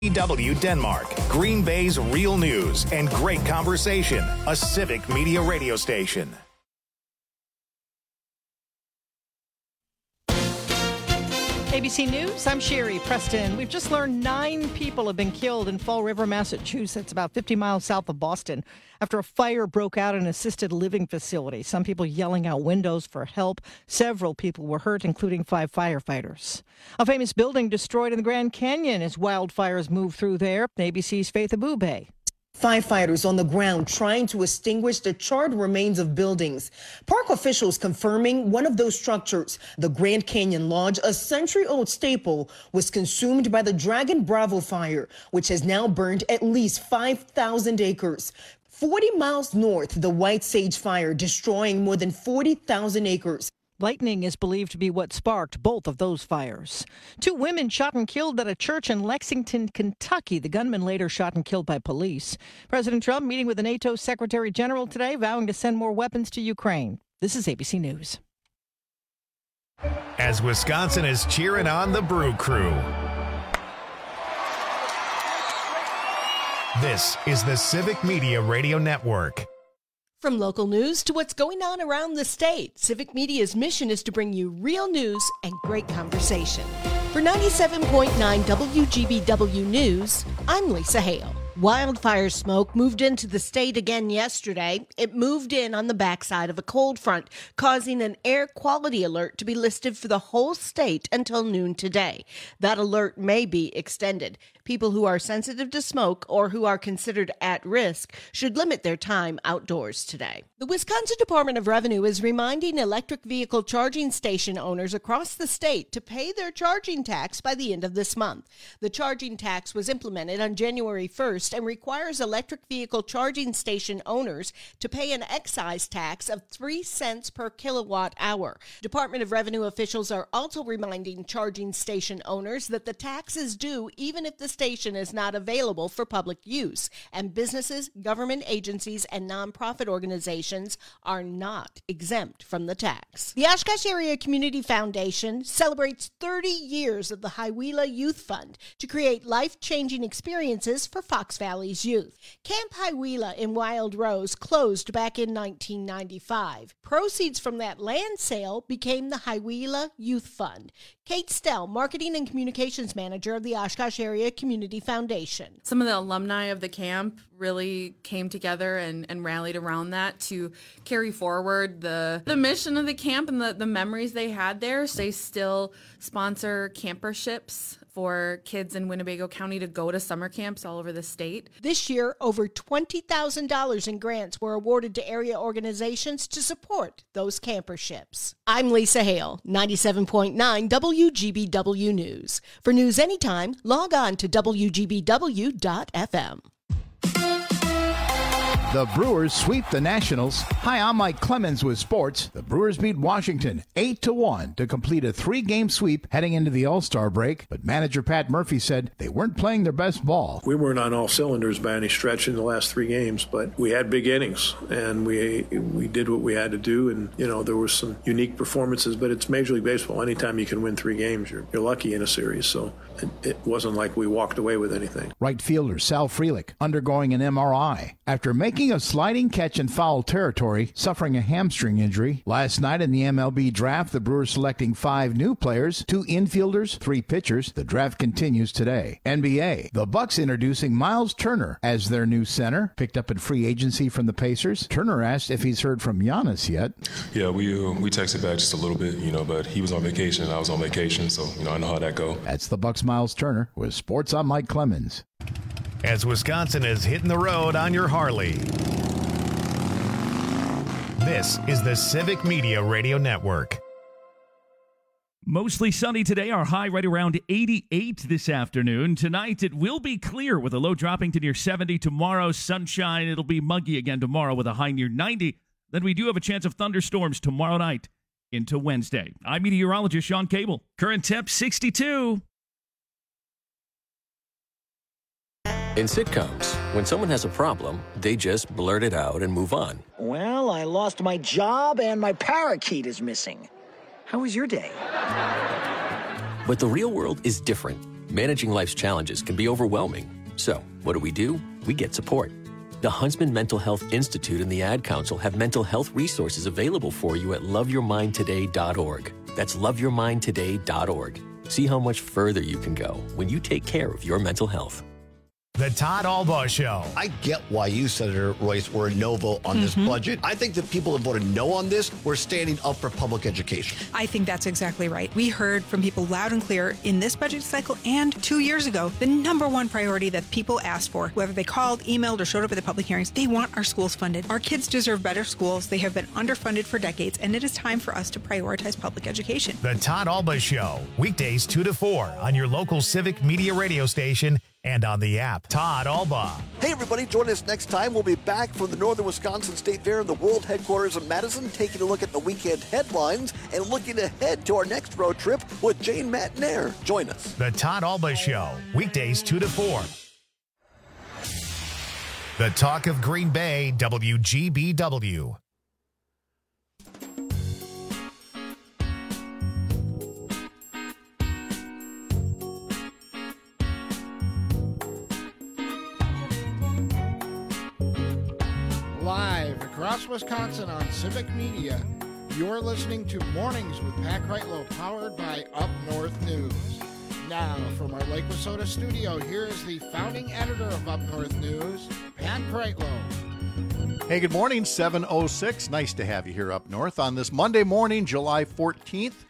W Denmark, Green Bay's real news and great conversation, a civic media radio station. ABC News, I'm Sherry Preston. We've just learned 9 people have been killed in Fall River, Massachusetts, about 50 miles south of Boston, after a fire broke out in an assisted living facility. Some people yelling out windows for help. Several people were hurt, including 5 firefighters. A famous building destroyed in the Grand Canyon as wildfires move through there. ABC's Faith Abube. Firefighters on the ground trying to extinguish the charred remains of buildings. Park officials confirming one of those structures, the Grand Canyon Lodge, a century-old staple, was consumed by the Dragon Bravo fire, which has now burned at least 5,000 acres. 40 miles north, the White Sage Fire destroying more than 40,000 acres. Lightning is believed to be what sparked both of those fires. 2 women shot and killed at a church in Lexington, Kentucky. The gunman later shot and killed by police. President Trump meeting with the NATO Secretary General today, vowing to send more weapons to Ukraine. This is ABC News. As Wisconsin is cheering on the Brew Crew. This is the Civic Media Radio Network. From local news to what's going on around the state, Civic Media's mission is to bring you real news and great conversation. For 97.9 WGBW News, I'm Lisa Hale. Wildfire smoke moved into the state again yesterday. It moved in on the backside of a cold front, causing an air quality alert to be listed for the whole state until noon today. That alert may be extended. People who are sensitive to smoke or who are considered at risk should limit their time outdoors today. The Wisconsin Department of Revenue is reminding electric vehicle charging station owners across the state to pay their charging tax by the end of this month. The charging tax was implemented on January 1st and requires electric vehicle charging station owners to pay an excise tax of 3 cents per kilowatt hour. Department of Revenue officials are also reminding charging station owners that the tax is due even if the station is not available for public use, and businesses, government agencies, and nonprofit organizations are not exempt from the tax. The Oshkosh Area Community Foundation celebrates 30 years of the Hiawatha Youth Fund to create life-changing experiences for Fox Valley's youth. Camp Hiawatha in Wild Rose closed back in 1995. Proceeds from that land sale became the Hiawatha Youth Fund. Kate Stell, Marketing and Communications Manager of the Oshkosh Area Community Foundation. Some of the alumni of the camp really came together and rallied around that to carry forward the mission of the camp and the memories they had there. So they still sponsor camperships for kids in Winnebago County to go to summer camps all over the state. This year, over $20,000 in grants were awarded to area organizations to support those camperships. I'm Lisa Hale, 97.9 WGBW News. For news anytime, log on to WGBW.FM. The Brewers sweep the Nationals. Hi, I'm Mike Clemens with sports. The Brewers beat Washington 8-1 to complete a 3-game sweep heading into the All-Star break. But manager Pat Murphy said they weren't playing their best ball. We weren't on all cylinders by any stretch in the last 3 games, but we had big innings and we did what we had to do. And, there were some unique performances, but it's Major League Baseball. Anytime you can win 3 games, you're lucky in a series. So it wasn't like we walked away with anything. Right fielder Sal Frelick undergoing an MRI after making a sliding catch in foul territory, suffering a hamstring injury. Last night in the MLB draft, the Brewers selecting 5 new players, 2 infielders, 3 pitchers. The draft continues today. NBA, the Bucks introducing Miles Turner as their new center, picked up in free agency from the Pacers. Turner asked if he's heard from Giannis yet. Yeah, we texted back just a little bit, but he was on vacation and I was on vacation, so I know how that go. That's the Bucks' Miles Turner. With sports, I'm Mike Clemens. As Wisconsin is hitting the road on your Harley. This is the Civic Media Radio Network. Mostly sunny today, our high right around 88 this afternoon. Tonight, it will be clear with a low dropping to near 70. Tomorrow, sunshine. It'll be muggy again tomorrow with a high near 90. Then we do have a chance of thunderstorms tomorrow night into Wednesday. I'm meteorologist Sean Cable. Current temp 62. In sitcoms, when someone has a problem, they just blurt it out and move on. Well, I lost my job and my parakeet is missing. How was your day? But the real world is different. Managing life's challenges can be overwhelming. So, what do? We get support. The Huntsman Mental Health Institute and the Ad Council have mental health resources available for you at loveyourmindtoday.org. That's loveyourmindtoday.org. See how much further you can go when you take care of your mental health. The Todd Albaugh Show. I get why you, Senator Royce, were a no vote on this budget. I think the people that voted no on this were standing up for public education. I think that's exactly right. We heard from people loud and clear in this budget cycle and 2 years ago, the number one priority that people asked for, whether they called, emailed, or showed up at the public hearings, they want our schools funded. Our kids deserve better schools. They have been underfunded for decades, and it is time for us to prioritize public education. The Todd Albaugh Show. Weekdays 2 to 4 on your local Civic Media radio station and on the app. Todd Albaugh. Hey, everybody, join us next time. We'll be back from the Northern Wisconsin State Fair in the world headquarters of Madison, taking a look at the weekend headlines and looking ahead to our next road trip with Jane Matnair. Join us. The Todd Albaugh Show. Weekdays 2 to 4. The Talk of Green Bay, WGBW. Live across Wisconsin on Civic Media, you're listening to Mornings with Pat Kreitlow, powered by Up North News. Now, from our Lake Wissota studio, here is the founding editor of Up North News, Pat Kreitlow. Hey, good morning, 7:06. Nice to have you here up north on this Monday morning, July 14th,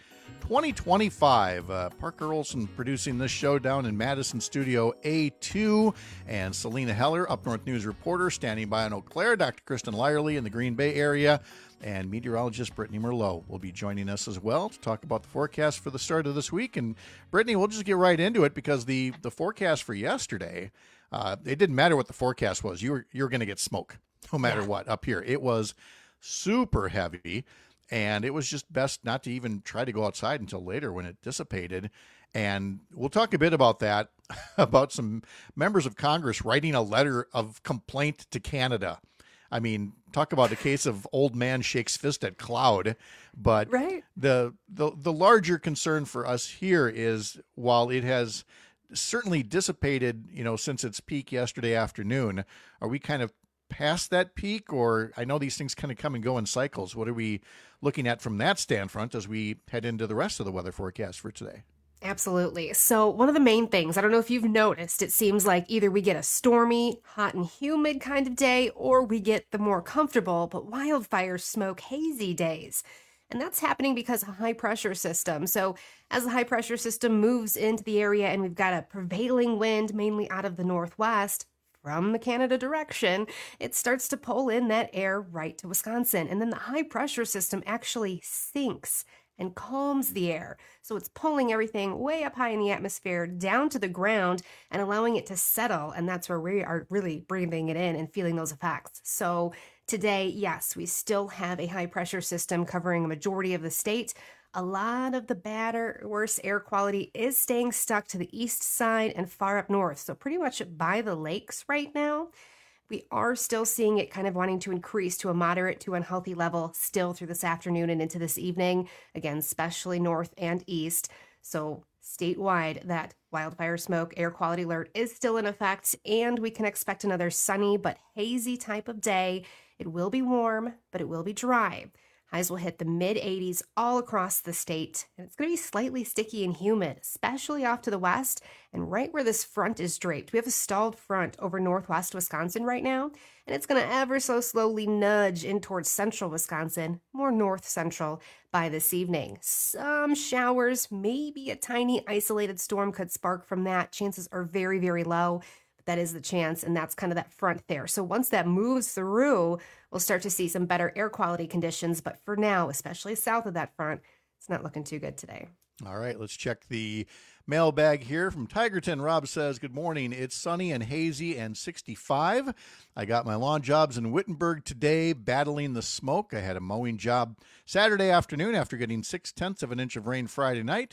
2025. Parker Olson producing this show down in Madison Studio A2, and Selena Heller, Up North News reporter, standing by in Eau Claire. Dr. Kristen Lyerly in the Green Bay area, and meteorologist Brittany Merlot will be joining us as well to talk about the forecast for the start of this week. And Brittany, we'll just get right into it because the forecast for yesterday, it didn't matter what the forecast was. You were going to get smoke no matter what up here. It was super heavy. And it was just best not to even try to go outside until later when it dissipated. And we'll talk a bit about that, about some members of Congress writing a letter of complaint to Canada. I mean, talk about a case of old man shakes fist at cloud. But right. the larger concern for us here is, while it has certainly dissipated, since its peak yesterday afternoon, are we kind of past that peak? Or I know these things kind of come and go in cycles. What are we looking at from that standpoint as we head into the rest of the weather forecast for today? Absolutely. So one of the main things, I don't know if you've noticed, it seems like either we get a stormy, hot and humid kind of day, or we get the more comfortable but wildfire smoke hazy days. And that's happening because of a high pressure system. So as the high pressure system moves into the area and we've got a prevailing wind mainly out of the northwest, from the Canada direction, it starts to pull in that air right to Wisconsin. And then the high pressure system actually sinks and calms the air. So it's pulling everything way up high in the atmosphere down to the ground and allowing it to settle. And that's where we are really breathing it in and feeling those effects. So today, yes, we still have a high pressure system covering a majority of the state. A lot of the bad or worse air quality is staying stuck to the east side and far up north. So pretty much by the lakes right now. We are still seeing it kind of wanting to increase to a moderate to unhealthy level still through this afternoon and into this evening. Again, especially north and east. So statewide, that wildfire smoke air quality alert is still in effect, and we can expect another sunny but hazy type of day. It will be warm, but it will be dry. Highs will hit the mid-80s all across the state, and it's going to be slightly sticky and humid, especially off to the west and right where this front is draped. We have a stalled front over northwest Wisconsin right now, and it's going to ever so slowly nudge in towards central Wisconsin, more north central by this evening. Some showers, maybe a tiny isolated storm could spark from that. Chances are very, very low. That is the chance, and that's kind of that front there. So once that moves through, we'll start to see some better air quality conditions. But for now, especially south of that front, it's not looking too good today. All right, let's check the mailbag here from Tigerton. Rob says, good morning. It's sunny and hazy and 65. I got my lawn jobs in Wittenberg today, battling the smoke. I had a mowing job Saturday afternoon after getting 0.6 of an inch of rain Friday night.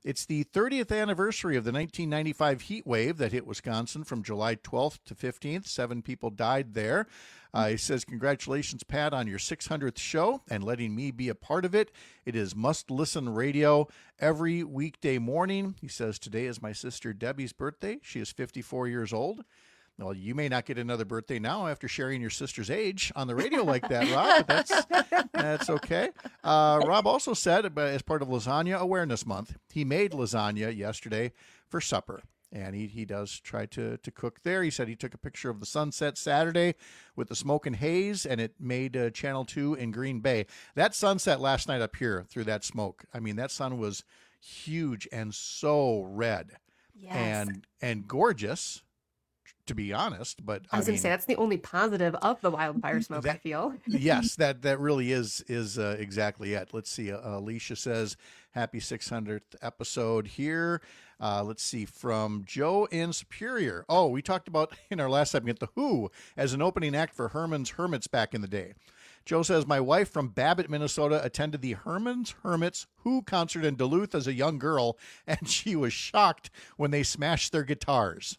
It's the 30th anniversary of the 1995 heat wave that hit Wisconsin from July 12th to 15th. 7 people died there. He says, congratulations, Pat, on your 600th show and letting me be a part of it. It is must-listen radio every weekday morning. He says, today is my sister Debbie's birthday. She is 54 years old. Well, you may not get another birthday now after sharing your sister's age on the radio like that, Rob, but that's okay. Rob also said, as part of Lasagna Awareness Month, he made lasagna yesterday for supper. And he does try to cook there. He said he took a picture of the sunset Saturday with the smoke and haze, and it made Channel 2 in Green Bay. That sunset last night up here through that smoke, I mean, that sun was huge and so red. Yes. And gorgeous, to be honest. But I was going to say, that's the only positive of the wildfire smoke, I feel. Yes, that really is exactly it. Let's see. Alicia says, happy 600th episode here. Let's see, from Joe in Superior. Oh, we talked about in our last segment The Who as an opening act for Herman's Hermits back in the day. Joe says, my wife from Babbitt, Minnesota, attended the Herman's Hermits Who concert in Duluth as a young girl, and she was shocked when they smashed their guitars.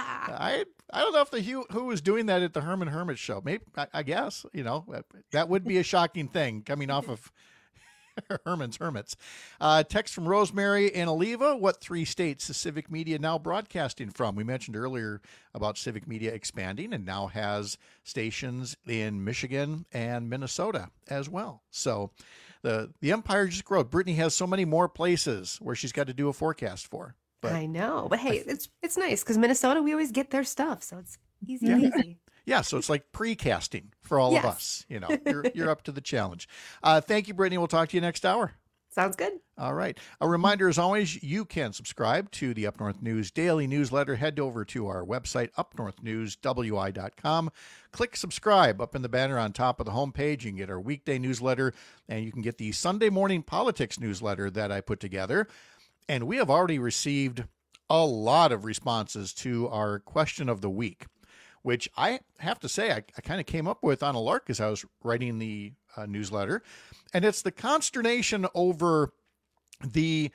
I don't know if the Who was doing that at the Herman Hermits show. Maybe, I guess, that would be a shocking thing coming off of Herman's Hermits. Text from Rosemary in Oliva. What 3 states is Civic Media now broadcasting from? We mentioned earlier about Civic Media expanding and now has stations in Michigan and Minnesota as well. So the empire just grows. Brittany has so many more places where she's got to do a forecast for. But I know. But hey, it's nice because Minnesota, we always get their stuff. So it's easy. Yeah, so it's like pre-casting for all of us. You're up to the challenge. Thank you, Brittany. We'll talk to you next hour. Sounds good. All right. A reminder, as always, you can subscribe to the Up North News daily newsletter. Head over to our website, upnorthnewswi.com. Click subscribe up in the banner on top of the homepage. You can get our weekday newsletter, and you can get the Sunday morning politics newsletter that I put together. And we have already received a lot of responses to our question of the week, which I have to say I kind of came up with on a lark as I was writing the newsletter. And it's the consternation over the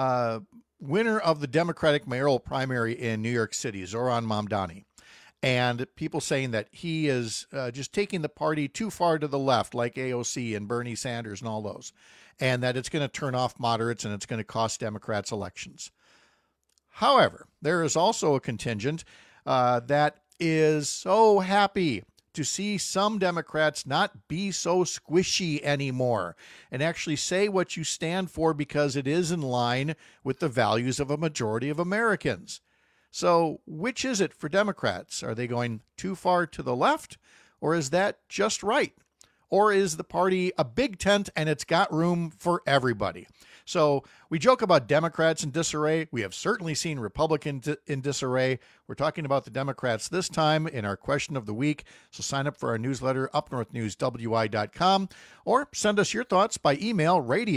winner of the Democratic mayoral primary in New York City, Zoran Mamdani. And people saying that he is just taking the party too far to the left, like AOC and Bernie Sanders and all those, and that it's going to turn off moderates and it's going to cost Democrats elections. However, there is also a contingent that is so happy to see some Democrats not be so squishy anymore and actually say what you stand for because it is in line with the values of a majority of Americans. So which is it for Democrats? Are they going too far to the left, or is that just right? Or is the party a big tent and it's got room for everybody? So we joke about Democrats in disarray. We have certainly seen Republicans in disarray. We're talking about the Democrats this time in our question of the week. So sign up for our newsletter, upnorthnewswi.com, or send us your thoughts by email,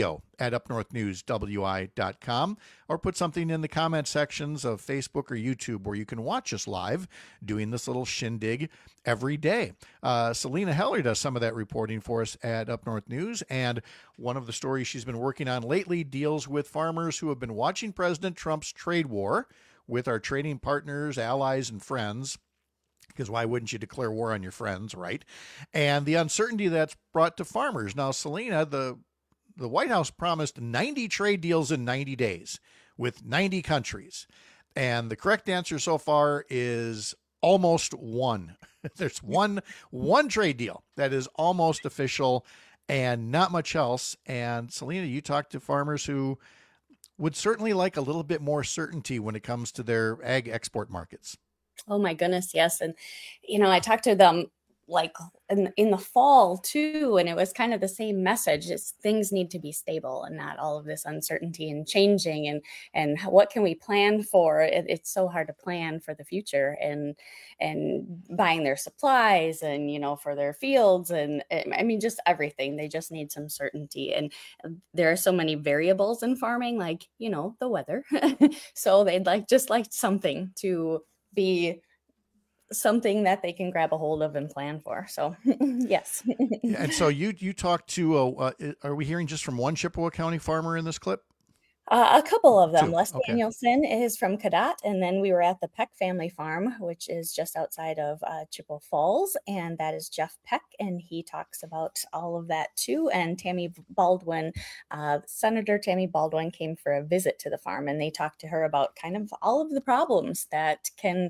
radio@upnorthnewswi.com, or put something in the comment sections of Facebook or YouTube where you can watch us live doing this little shindig every day. Selena Heller does some of that reporting for us at Up North News, and one of the stories she's been working on lately deals with farmers who have been watching President Trump's trade war with our trading partners, allies, and friends, because why wouldn't you declare war on your friends, right? And the uncertainty that's brought to farmers. Now, Selena, the White House promised 90 trade deals in 90 days with 90 countries. And the correct answer so far is almost one. There's one trade deal that is almost official and not much else. And Selena, you talked to farmers who would certainly like a little bit more certainty when it comes to their ag export markets. Oh my goodness, yes. And, I talked to them like in the fall too, and it was kind of the same message. It's things need to be stable and not all of this uncertainty and changing and what can we plan for? It's so hard to plan for the future and buying their supplies and, for their fields. And I mean, just everything. They just need some certainty. And there are so many variables in farming, like, the weather. So they'd like something to be something that they can grab a hold of and plan for. So yes. And so you talked to, are we hearing just from one Chippewa County farmer in this clip? A couple of them. Two. Les Okay. Danielson is from Cadott, and then we were at the Peck family farm, which is just outside of Chippewa Falls, and that is Jeff Peck, and he talks about all of that too. And Tammy Baldwin, Senator Tammy Baldwin, came for a visit to the farm, and they talked to her about kind of all of the problems that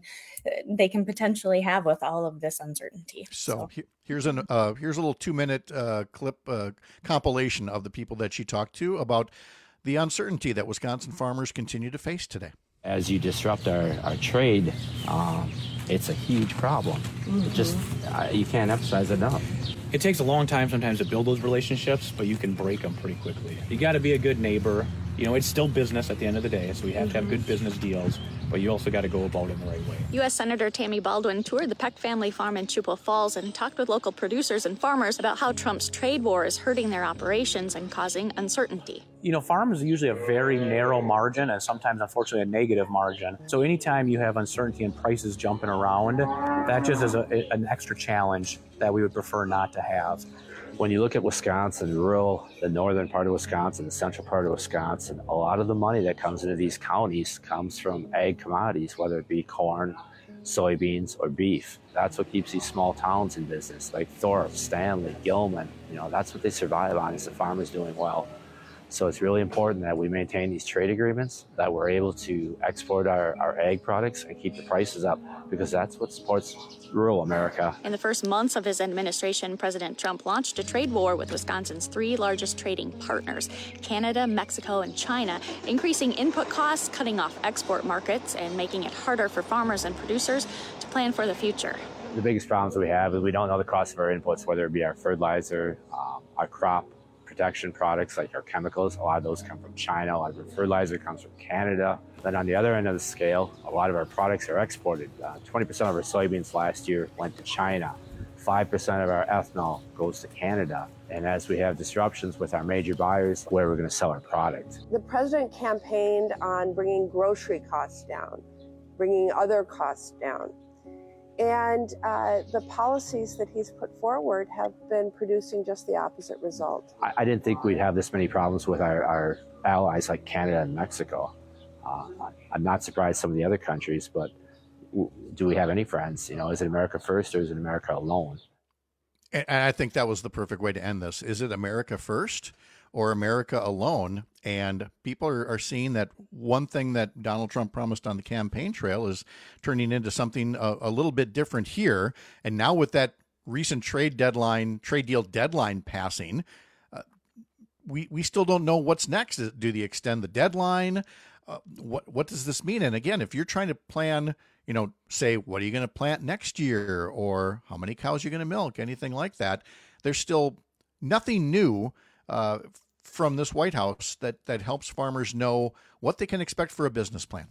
they can potentially have with all of this uncertainty. So here's a little 2-minute clip compilation of the people that she talked to about the uncertainty that Wisconsin farmers continue to face today. As you disrupt our trade, it's a huge problem. It just you can't emphasize enough. It takes a long time sometimes to build those relationships, but you can break them pretty quickly. You got to be a good neighbor. It's still business at the end of the day, so we have to have good business deals, but you also got to go about it in the right way. U.S. Senator Tammy Baldwin toured the Peck family farm in Chippewa Falls and talked with local producers and farmers about how Trump's trade war is hurting their operations and causing uncertainty. Farms are usually a very narrow margin and sometimes, unfortunately, a negative margin. So anytime you have uncertainty and prices jumping around, that just is an extra challenge that we would prefer not to have. When you look at Wisconsin, the northern part of Wisconsin, the central part of Wisconsin, a lot of the money that comes into these counties comes from ag commodities, whether it be corn, soybeans, or beef. That's what keeps these small towns in business, like Thorpe, Stanley, Gilman. That's what they survive on, is the farmers doing well. So it's really important that we maintain these trade agreements, that we're able to export our ag products and keep the prices up, because that's what supports rural America. In the first months of his administration, President Trump launched a trade war with Wisconsin's 3 largest trading partners, Canada, Mexico, and China, increasing input costs, cutting off export markets, and making it harder for farmers and producers to plan for the future. The biggest problems we have is we don't know the cost of our inputs, whether it be our fertilizer, our crop protection products like our chemicals. A lot of those come from China. A lot of our fertilizer comes from Canada. Then on the other end of the scale, a lot of our products are exported. 20% of our soybeans last year went to China. 5% of our ethanol goes to Canada. And as we have disruptions with our major buyers, where we're going to sell our product. The president campaigned on bringing grocery costs down, bringing other costs down. And the policies that he's put forward have been producing just the opposite result. I didn't think we'd have this many problems with our allies like Canada and Mexico. I'm not surprised some of the other countries, but do we have any friends? Is it America first or is it America alone? And I think that was the perfect way to end this. Is it America first or America alone? And people are seeing that one thing that Donald Trump promised on the campaign trail is turning into something a little bit different here. And now with that recent trade deal deadline passing, we still don't know what's next. Do they extend the deadline? What does this mean? And again, if you're trying to plan, say, what are you going to plant next year, or how many cows you're going to milk, anything like that, there's still nothing new from this White House that helps farmers know what they can expect for a business plan.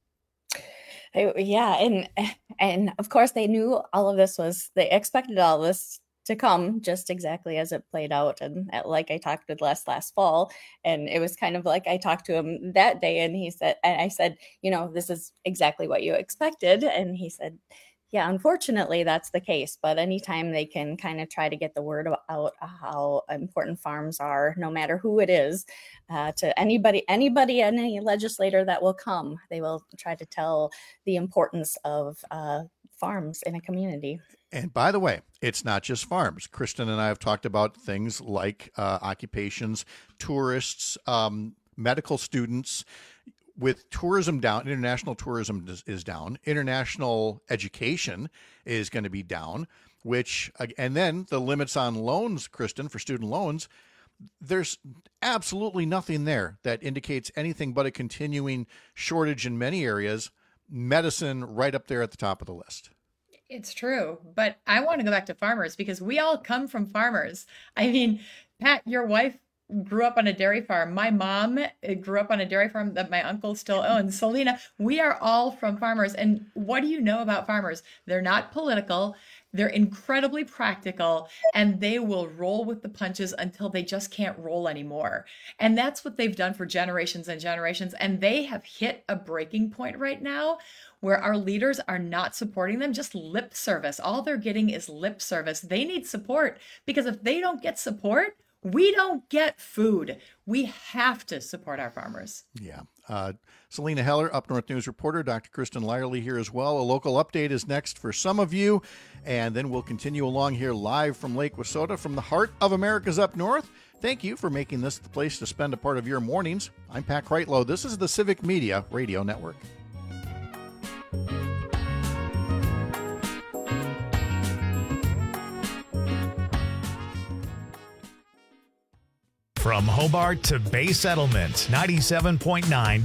Yeah, and of course they knew all of this they expected all this to come just exactly as it played out. And like I talked with Les last fall, and it was kind of like I talked to him that day, and I said, this is exactly what you expected. And he said, yeah, unfortunately, that's the case. But anytime they can kind of try to get the word out how important farms are, no matter who it is, to anybody, any legislator that will come, they will try to tell the importance of farms in a community. And by the way, it's not just farms. Kristen and I have talked about things like occupations, tourists, medical students. With tourism down, international tourism is down. International education is going to be down, and then the limits on loans, Kristen, for student loans, there's absolutely nothing there that indicates anything but a continuing shortage in many areas. Medicine right up there at the top of the list. It's true, but I want to go back to farmers because we all come from farmers. I mean, Pat, your wife grew up on a dairy farm. My mom grew up on a dairy farm that my uncle still owns. Selena, we are all from farmers. And what do you know about farmers? They're not political. They're incredibly practical, and they will roll with the punches until they just can't roll anymore. And that's what they've done for generations and generations. And they have hit a breaking point right now where our leaders are not supporting them, just lip service. All they're getting is lip service. They need support, because if they don't get support, We don't get food. We have to support our farmers. Yeah. Selena Heller, Up North News reporter, Dr. Kristen Lyerly here as well. A local update is next for some of you, and then we'll continue along here live from Lake Wissota from the heart of America's Up North. Thank you for making this the place to spend a part of your mornings. I'm Pat Kreitlow. This is the Civic Media Radio Network. From Hobart to Bay Settlement, 97.9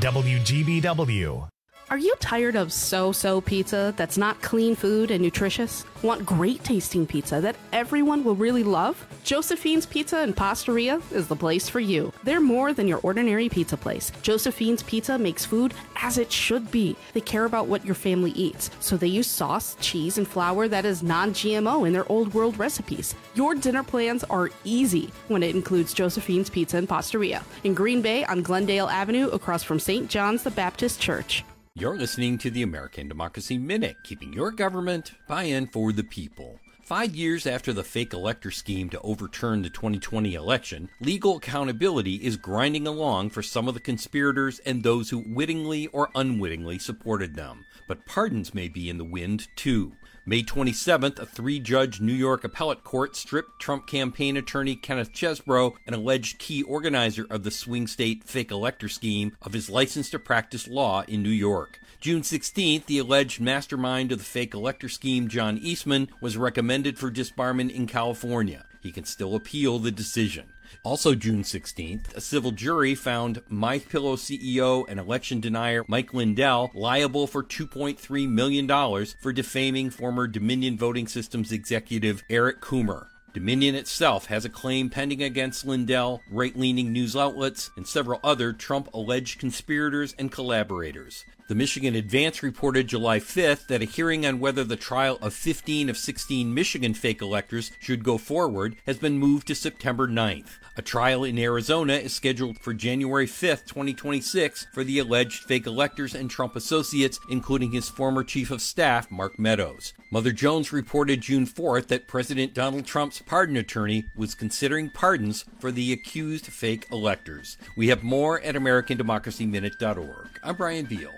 WGBW. Are you tired of so-so pizza that's not clean food and nutritious? Want great tasting pizza that everyone will really love? Josephine's Pizza and Pastaria is the place for you. They're more than your ordinary pizza place. Josephine's Pizza makes food as it should be. They care about what your family eats, so they use sauce, cheese, and flour that is non-GMO in their old world recipes. Your dinner plans are easy when it includes Josephine's Pizza and Pastaria in Green Bay on Glendale Avenue across from St. John's the Baptist Church. You're listening to the American Democracy Minute, keeping your government by-in for the people. 5 years after the fake elector scheme to overturn the 2020 election, legal accountability is grinding along for some of the conspirators and those who wittingly or unwittingly supported them. But pardons may be in the wind, too. May 27th, a 3-judge New York appellate court stripped Trump campaign attorney Kenneth Chesebro, an alleged key organizer of the swing state fake elector scheme, of his license to practice law in New York. June 16th, the alleged mastermind of the fake elector scheme, John Eastman, was recommended for disbarment in California. He can still appeal the decision. Also June 16th, a civil jury found MyPillow CEO and election denier Mike Lindell liable for $2.3 million for defaming former Dominion Voting Systems executive Eric Coomer. Dominion itself has a claim pending against Lindell, right-leaning news outlets, and several other Trump-alleged conspirators and collaborators. The Michigan Advance reported July 5th that a hearing on whether the trial of 15 of 16 Michigan fake electors should go forward has been moved to September 9th. A trial in Arizona is scheduled for January 5th, 2026 for the alleged fake electors and Trump associates, including his former chief of staff, Mark Meadows. Mother Jones reported June 4th that President Donald Trump's pardon attorney was considering pardons for the accused fake electors. We have more at AmericanDemocracyMinute.org. I'm Brian Beal.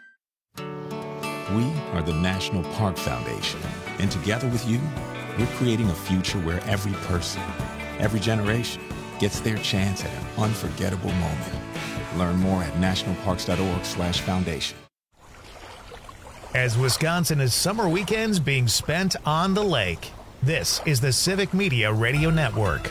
We are the National Park Foundation, and together with you, we're creating a future where every person, every generation, gets their chance at an unforgettable moment. Learn more at nationalparks.org/foundation. As Wisconsin is summer weekends being spent on the lake, this is the Civic Media Radio Network.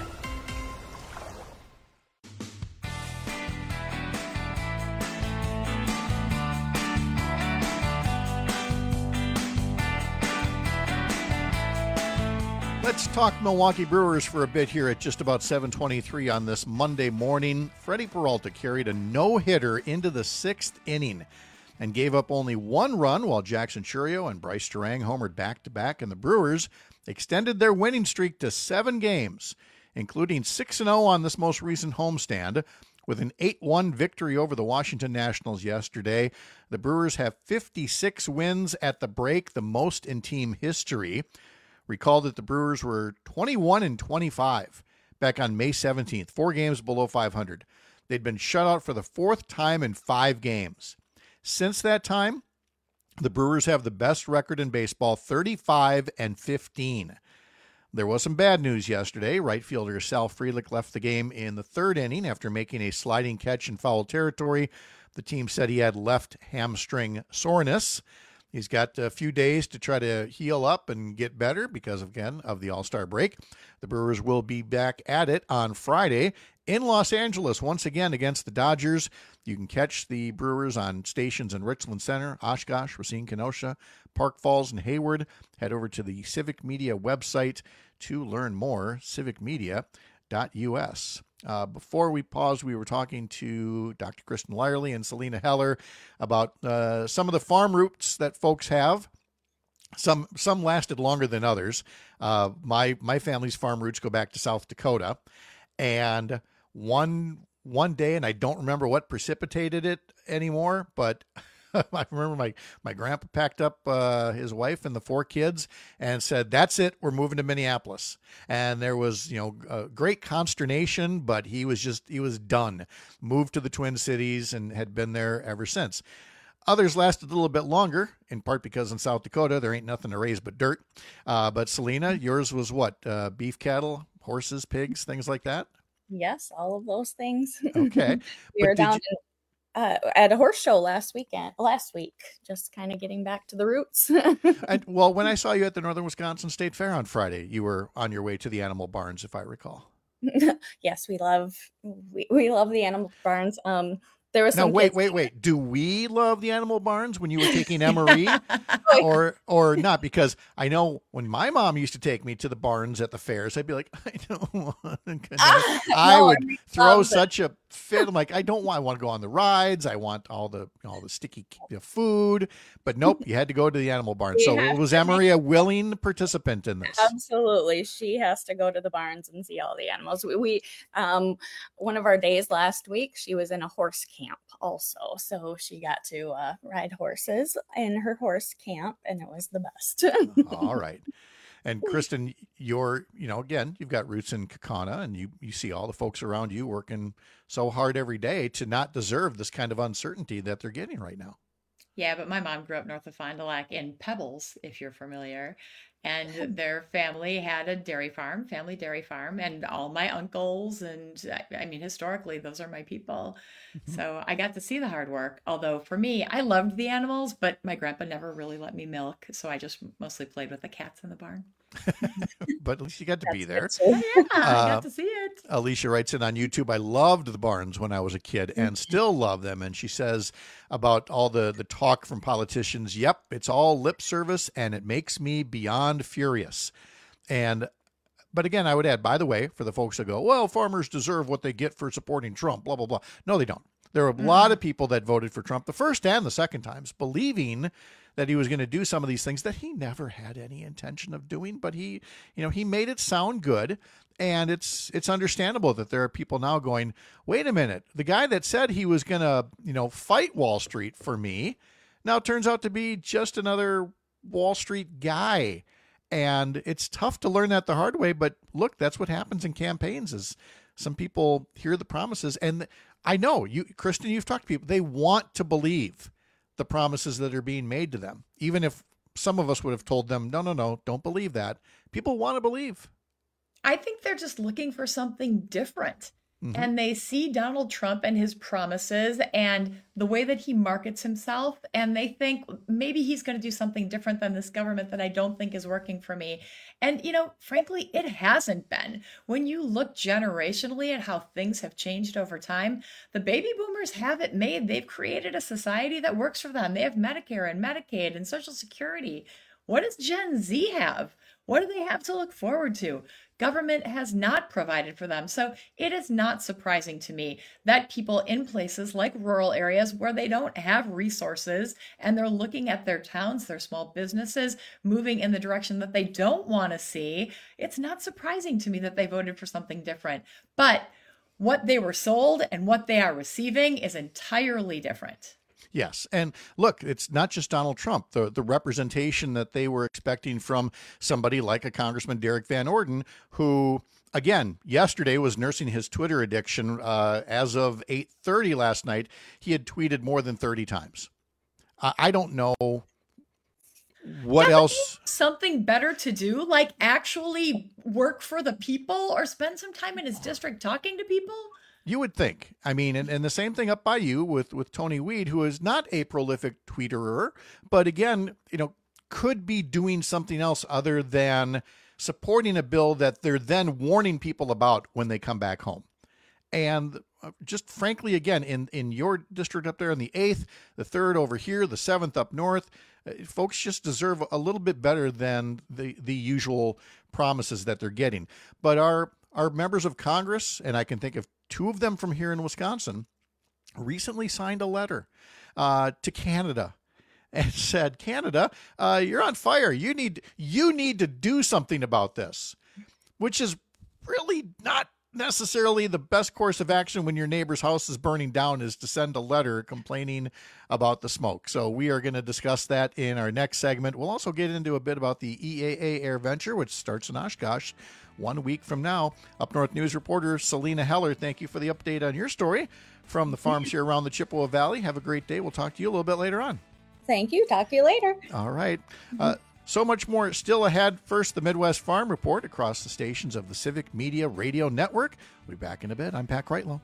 Let's talk Milwaukee Brewers for a bit here at just about 7:23 on this Monday morning. Freddie Peralta carried a no-hitter into the 6th inning and gave up only 1 run while Jackson Chourio and Bryce Terang homered back-to-back, and the Brewers extended their winning streak to 7 games, including 6-0 on this most recent homestand. With an 8-1 victory over the Washington Nationals yesterday, the Brewers have 56 wins at the break, the most in team history. Recall that the Brewers were 21-25 back on May 17th, 4 games below 500. They'd been shut out for the 4th time in 5 games. Since that time, the Brewers have the best record in baseball, 35-15. There was some bad news yesterday. Right fielder Sal Frelick left the game in the 3rd inning after making a sliding catch in foul territory. The team said he had left hamstring soreness. He's got a few days to try to heal up and get better because, again, of the All-Star break. The Brewers will be back at it on Friday in Los Angeles once again against the Dodgers. You can catch the Brewers on stations in Richland Center, Oshkosh, Racine, Kenosha, Park Falls, and Hayward. Head over to the Civic Media website to learn more, civicmedia.us. Before we paused, we were talking to Dr. Kristen Lyerly and Selena Heller about some of the farm routes that folks have. Some lasted longer than others. My family's farm routes go back to South Dakota, and one day, and I don't remember what precipitated it anymore, but I remember my grandpa packed up his wife and the 4 kids and said, "That's it, we're moving to Minneapolis." And there was, great consternation, but he was done. Moved to the Twin Cities and had been there ever since. Others lasted a little bit longer, in part because in South Dakota, there ain't nothing to raise but dirt. But Selena, yours was what? Beef cattle, horses, pigs, things like that? Yes, all of those things. Okay. We were down at a horse show last week, just kind of getting back to the roots. Well, when I saw you at the Northern Wisconsin State Fair on Friday, you were on your way to the animal barns, if I recall. Yes, we love the animal barns. There was some wait. Do we love the animal barns when you were taking Emery or not? Because I know when my mom used to take me to the barns at the fairs, I'd be like, I don't want to. I would throw such a fit. I'm like, I want to go on the rides. I want all the sticky food, but nope, you had to go to the animal barn. So was Emery a willing participant in this? Absolutely. She has to go to the barns and see all the animals. We one of our days last week, she was in a horse camp also, so she got to ride horses in her horse camp, and it was the best. All right. And Kristen, you're again, you've got roots in Kaukauna, and you see all the folks around you working so hard every day to not deserve this kind of uncertainty that they're getting right now. Yeah, but my mom grew up north of Fond du Lac in Pebbles, if you're familiar. And their family had a family dairy farm, and all my uncles. And I mean, historically, those are my people. Mm-hmm. So I got to see the hard work. Although for me, I loved the animals, but my grandpa never really let me milk. So I just mostly played with the cats in the barn. But at least you got to be there. Yeah, I got to see it. Alicia writes in on YouTube, I loved the barns when I was a kid and still love them. And she says about all the talk from politicians, yep, it's all lip service and it makes me beyond furious. But again, I would add, by the way, for the folks that go, well, farmers deserve what they get for supporting Trump, blah, blah, blah. No, they don't. There are a lot of people that voted for Trump the first and the second times, believing that he was going to do some of these things that he never had any intention of doing, but he made it sound good. And it's understandable that there are people now going, wait a minute, the guy that said he was going to, fight Wall Street for me now turns out to be just another Wall Street guy. And it's tough to learn that the hard way, but look, that's what happens in campaigns is some people hear the promises. And I know you, Kristen, you've talked to people, they want to believe the promises that are being made to them. Even if some of us would have told them, no, don't believe that. People want to believe. I think they're just looking for something different. Mm-hmm. And they see Donald Trump and his promises and the way that he markets himself. And they think maybe he's going to do something different than this government that I don't think is working for me. And, frankly, it hasn't been. When you look generationally at how things have changed over time, the baby boomers have it made. They've created a society that works for them. They have Medicare and Medicaid and Social Security. What does Gen Z have? What do they have to look forward to? Government has not provided for them. So it is not surprising to me that people in places like rural areas where they don't have resources and they're looking at their towns, their small businesses, moving in the direction that they don't want to see, it's not surprising to me that they voted for something different. But what they were sold and what they are receiving is entirely different. Yes. And look, it's not just Donald Trump. The representation that they were expecting from somebody like a Congressman Derek Van Orden, who, again, yesterday was nursing his Twitter addiction. As of 8:30 last night, he had tweeted more than 30 times. I don't know what else. Something better to do, like actually work for the people or spend some time in his district talking to people. You would think. I mean, and the same thing up by you with Tony Weed, who is not a prolific tweeter, but again, could be doing something else other than supporting a bill that they're then warning people about when they come back home. And just frankly, again, in your district up there in the 8th, the 3rd over here, the 7th up north, folks just deserve a little bit better than the usual promises that they're getting. But our members of Congress, and I can think of 2 of them from here in Wisconsin, recently signed a letter to Canada and said, Canada, you're on fire. You need to do something about this, which is really not necessarily the best course of action when your neighbor's house is burning down is to send a letter complaining about the smoke. So we are going to discuss that in our next segment. We'll also get into a bit about the EAA Air Venture, which starts in Oshkosh 1 week from now. Up North News reporter Selena Heller, thank you for the update on your story from the farms here around the Chippewa Valley. Have a great day. We'll talk to you a little bit later on. Thank you. Talk to you later. All right. So much more still ahead. First, the Midwest Farm Report across the stations of the Civic Media Radio Network. We'll be back in a bit. I'm Pat Kreitlow.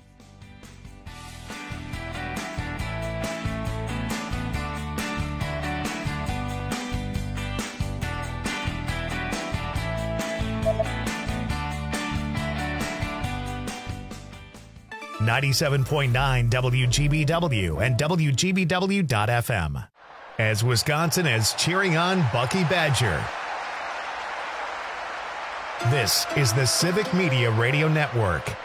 .9 WGBW and WGBW.FM. As Wisconsin is cheering on Bucky Badger. This is the Civic Media Radio Network.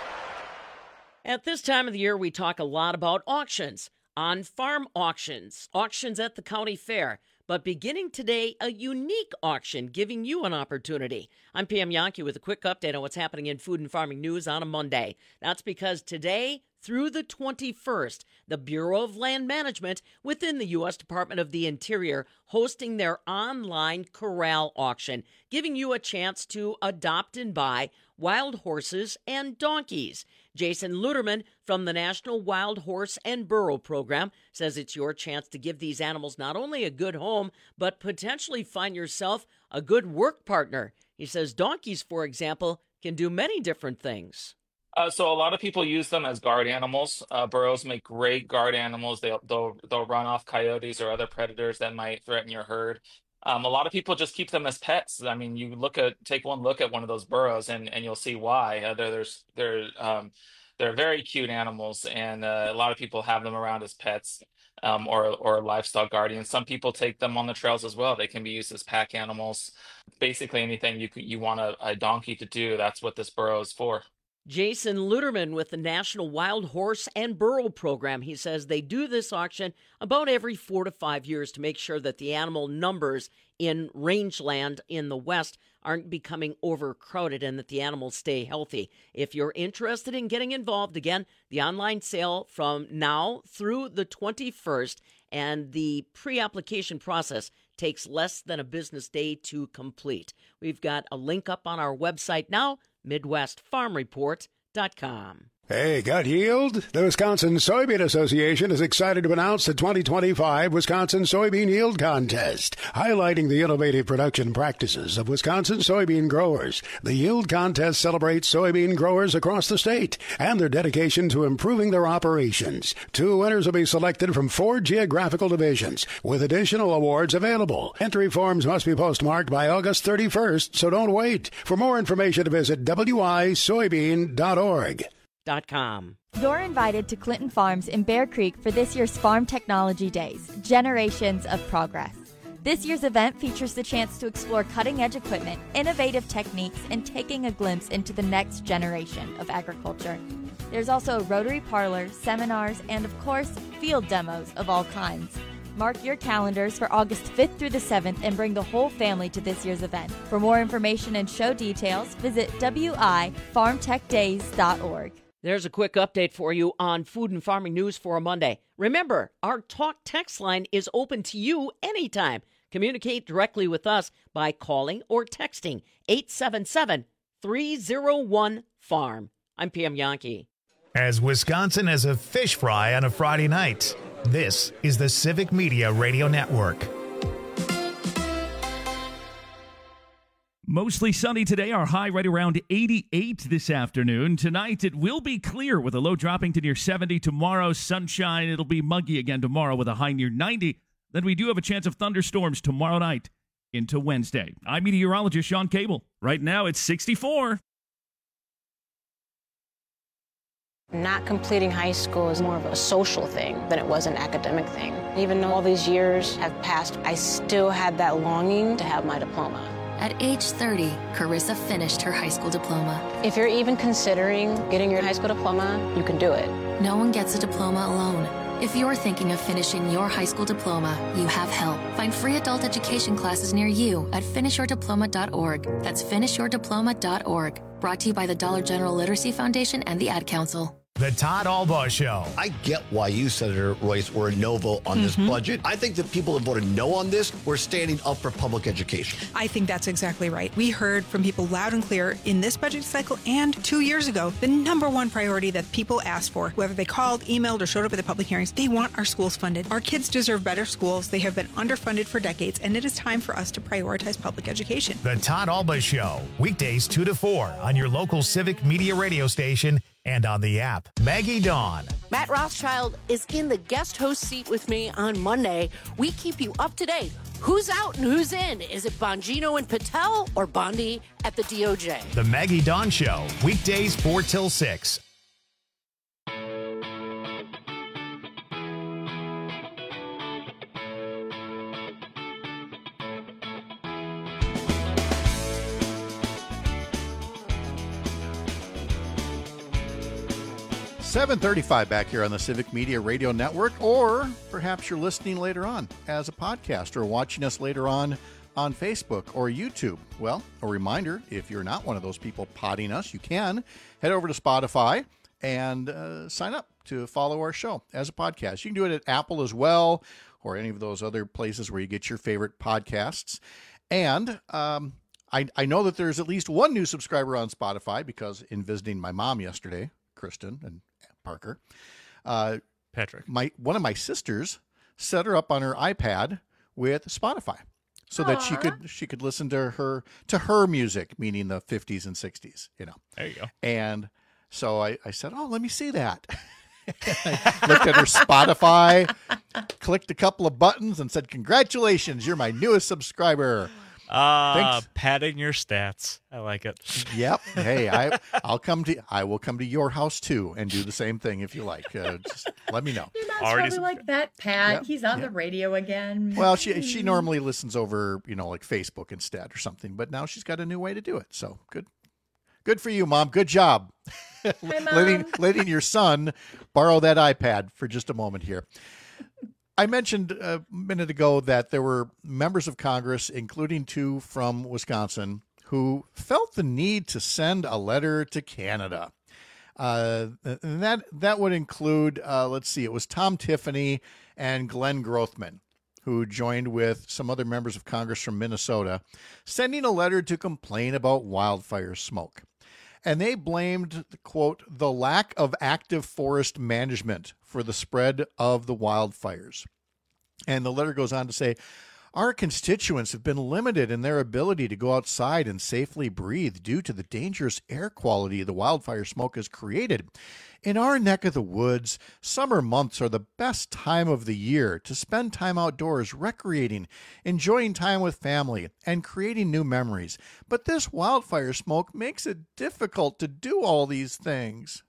At this time of the year, we talk a lot about auctions, on-farm auctions, auctions at the county fair. But beginning today, a unique auction giving you an opportunity. I'm Pam Yonke with a quick update on what's happening in food and farming news on a Monday. That's because today through the 21st, the Bureau of Land Management within the U.S. Department of the Interior hosting their online corral auction, giving you a chance to adopt and buy wild horses and donkeys. Jason Luderman from the National Wild Horse and Burro Program says it's your chance to give these animals not only a good home, but potentially find yourself a good work partner. He says donkeys, for example, can do many different things. So a lot of people use them as guard animals. Burros make great guard animals. They'll run off coyotes or other predators that might threaten your herd. A lot of people just keep them as pets. I mean, take one look at one of those burros and you'll see why. They're very cute animals, and a lot of people have them around as pets or livestock guardians. Some people take them on the trails as well. They can be used as pack animals. Basically, anything you want a donkey to do, that's what this burro is for. Jason Luderman with the National Wild Horse and Burro Program. He says they do this auction about every 4 to 5 years to make sure that the animal numbers in rangeland in the West aren't becoming overcrowded and that the animals stay healthy. If you're interested in getting involved, again, the online sale from now through the 21st, and the pre-application process takes less than a business day to complete. We've got a link up on our website now, MidwestFarmReport.com. Hey, got yield? The Wisconsin Soybean Association is excited to announce the 2025 Wisconsin Soybean Yield Contest, highlighting the innovative production practices of Wisconsin soybean growers. The Yield Contest celebrates soybean growers across the state and their dedication to improving their operations. 2 winners will be selected from 4 geographical divisions, with additional awards available. Entry forms must be postmarked by August 31st, so don't wait. For more information, visit wisoybean.org. You're invited to Clinton Farms in Bear Creek for this year's Farm Technology Days, Generations of Progress. This year's event features the chance to explore cutting-edge equipment, innovative techniques, and taking a glimpse into the next generation of agriculture. There's also a Rotary Parlor, seminars, and of course, field demos of all kinds. Mark your calendars for August 5th through the 7th and bring the whole family to this year's event. For more information and show details, visit wifarmtechdays.org. There's a quick update for you on food and farming news for a Monday. Remember, our talk text line is open to you anytime. Communicate directly with us by calling or texting 877-301-FARM. I'm Pam Yonke. As Wisconsin has a fish fry on a Friday night, this is the Civic Media Radio Network. Mostly sunny today, our high right around 88 this afternoon. Tonight, it will be clear with a low dropping to near 70. Tomorrow, sunshine. It'll be muggy again tomorrow with a high near 90. Then we do have a chance of thunderstorms tomorrow night into Wednesday. I'm meteorologist Sean Cable. Right now, it's 64. Not completing high school is more of a social thing than it was an academic thing. Even though all these years have passed, I still had that longing to have my diploma. At age 30, Carissa finished her high school diploma. If you're even considering getting your high school diploma, you can do it. No one gets a diploma alone. If you're thinking of finishing your high school diploma, you have help. Find free adult education classes near you at finishyourdiploma.org. That's finishyourdiploma.org. Brought to you by the Dollar General Literacy Foundation and the Ad Council. The Todd Albaugh Show. I get why you, Senator Royce, were a no vote on this budget. I think that people that voted no on this were standing up for public education. I think that's exactly right. We heard from people loud and clear in this budget cycle and 2 years ago, the number one priority that people asked for, whether they called, emailed, or showed up at the public hearings, they want our schools funded. Our kids deserve better schools. They have been underfunded for decades, and it is time for us to prioritize public education. The Todd Albaugh Show, weekdays 2 to 4 on your local Civic Media radio station and on the app. Maggie Dawn. Matt Rothschild is in the guest host seat with me on Monday. We keep you up to date. Who's out and who's in? Is it Bongino and Patel or Bondi at the DOJ? The Maggie Dawn Show, weekdays 4 till 6. $7:35 back here on the Civic Media Radio Network, or perhaps you're listening later on as a podcast or watching us later on Facebook or YouTube. Well, a reminder, if you're not one of those people potting us, you can head over to Spotify and sign up to follow our show as a podcast. You can do it at Apple as well, or any of those other places where you get your favorite podcasts. And I know that there's at least one new subscriber on Spotify, because in visiting my mom yesterday, Kristen and Parker, Patrick, one of my sisters set her up on her iPad with Spotify, so that she could listen to her music, meaning the 50s and 60s. There you go. And so I said, "Oh, let me see that." I looked at her Spotify, clicked a couple of buttons, and said, "Congratulations, you're my newest subscriber." Thanks. Padding your stats. I like it. Yep. Hey, I will come to your house too and do the same thing if you like. Just let me know. Your mom's probably like that, Pat. Yep. He's on the radio again. Well, she normally listens over, like Facebook instead or something, but now she's got a new way to do it. So good for you, Mom. Good job. Hi, Mom. letting your son borrow that iPad for just a moment here. I mentioned a minute ago that there were members of Congress, including 2 from Wisconsin, who felt the need to send a letter to Canada. And that would include, it was Tom Tiffany and Glenn Grothman, who joined with some other members of Congress from Minnesota, sending a letter to complain about wildfire smoke. And they blamed, quote, the lack of active forest management for the spread of the wildfires. And the letter goes on to say, our constituents have been limited in their ability to go outside and safely breathe due to the dangerous air quality the wildfire smoke has created. In our neck of the woods, summer months are the best time of the year to spend time outdoors, recreating, enjoying time with family, and creating new memories. But this wildfire smoke makes it difficult to do all these things.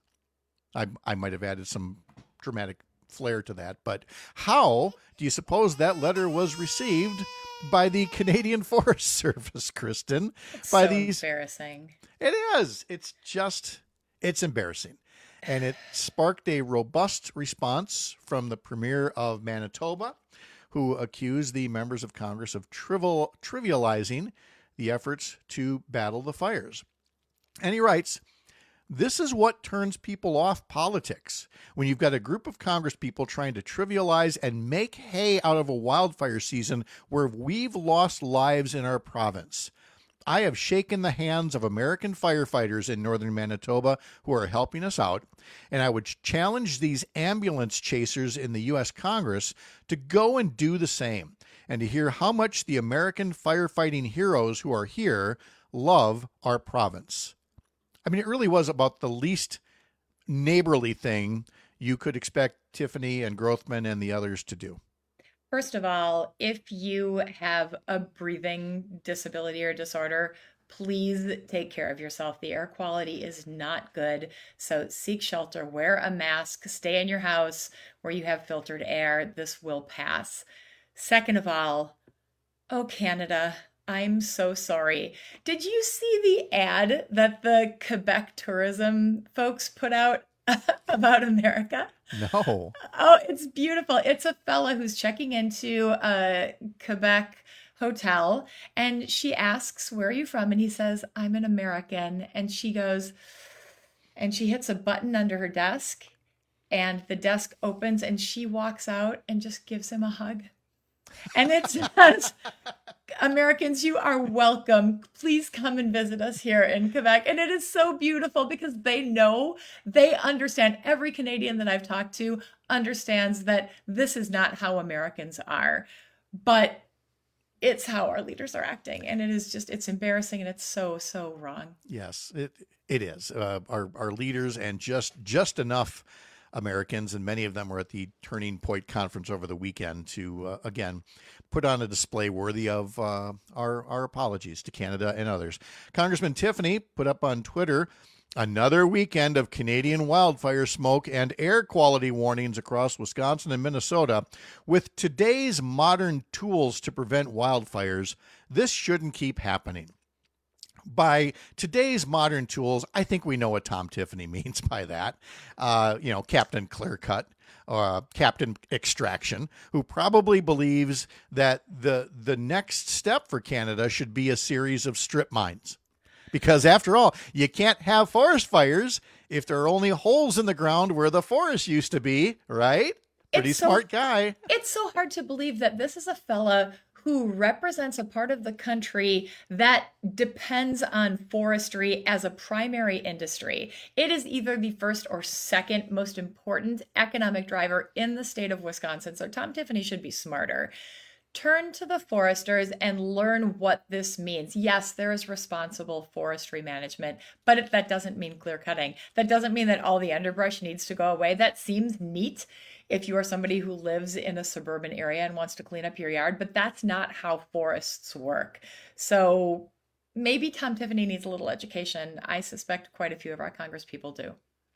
I might have added some dramatic flair to that, but how do you suppose that letter was received by the Canadian Forest Service, Kristen? It's by so these embarrassing. It is. It's embarrassing. And it sparked a robust response from the Premier of Manitoba, who accused the members of Congress of trivializing the efforts to battle the fires. And he writes, this is what turns people off politics. When you've got a group of Congress people trying to trivialize and make hay out of a wildfire season where we've lost lives in our province. I have shaken the hands of American firefighters in northern Manitoba who are helping us out, and I would challenge these ambulance chasers in the U.S. Congress to go and do the same, and to hear how much the American firefighting heroes who are here love our province. I mean, it really was about the least neighborly thing you could expect Tiffany and Grothman and the others to do. First of all, if you have a breathing disability or disorder, please take care of yourself. The air quality is not good. So seek shelter, wear a mask, stay in your house where you have filtered air. This will pass. Second of all, oh, Canada, I'm so sorry. Did you see the ad that the Quebec tourism folks put out about America? No. Oh, it's beautiful. It's a fella who's checking into a Quebec hotel, and she asks, "Where are you from?" And he says, "I'm an American." And she goes, and she hits a button under her desk, and the desk opens, and she walks out and just gives him a hug. And it says, "Americans, you are welcome. Please come and visit us here in Quebec." And it is so beautiful because they understand. Every Canadian that I've talked to understands that this is not how Americans are, but it's how our leaders are acting. And it's embarrassing, and it's so, so wrong. Yes, it is. Our leaders and just enough Americans, and many of them were at the Turning Point Conference over the weekend to, again, put on a display worthy of our apologies to Canada and others. Congressman Tiffany put up on Twitter another weekend of Canadian wildfire smoke and air quality warnings across Wisconsin and Minnesota. With today's modern tools to prevent wildfires, this shouldn't keep happening. By today's modern tools, I think we know what Tom Tiffany means by that. Captain Clearcut, Captain Extraction, who probably believes that the next step for Canada should be a series of strip mines. Because after all, you can't have forest fires if there are only holes in the ground where the forest used to be, right? Pretty smart guy. It's so hard to believe that this is a fella who represents a part of the country that depends on forestry as a primary industry. It is either the first or second most important economic driver in the state of Wisconsin. So Tom Tiffany should be smarter. Turn to the foresters and learn what this means. Yes, there is responsible forestry management, but that doesn't mean clear cutting. That doesn't mean that all the underbrush needs to go away. That seems neat if you are somebody who lives in a suburban area and wants to clean up your yard, but that's not how forests work. So maybe Tom Tiffany needs a little education. I suspect quite a few of our Congress people do.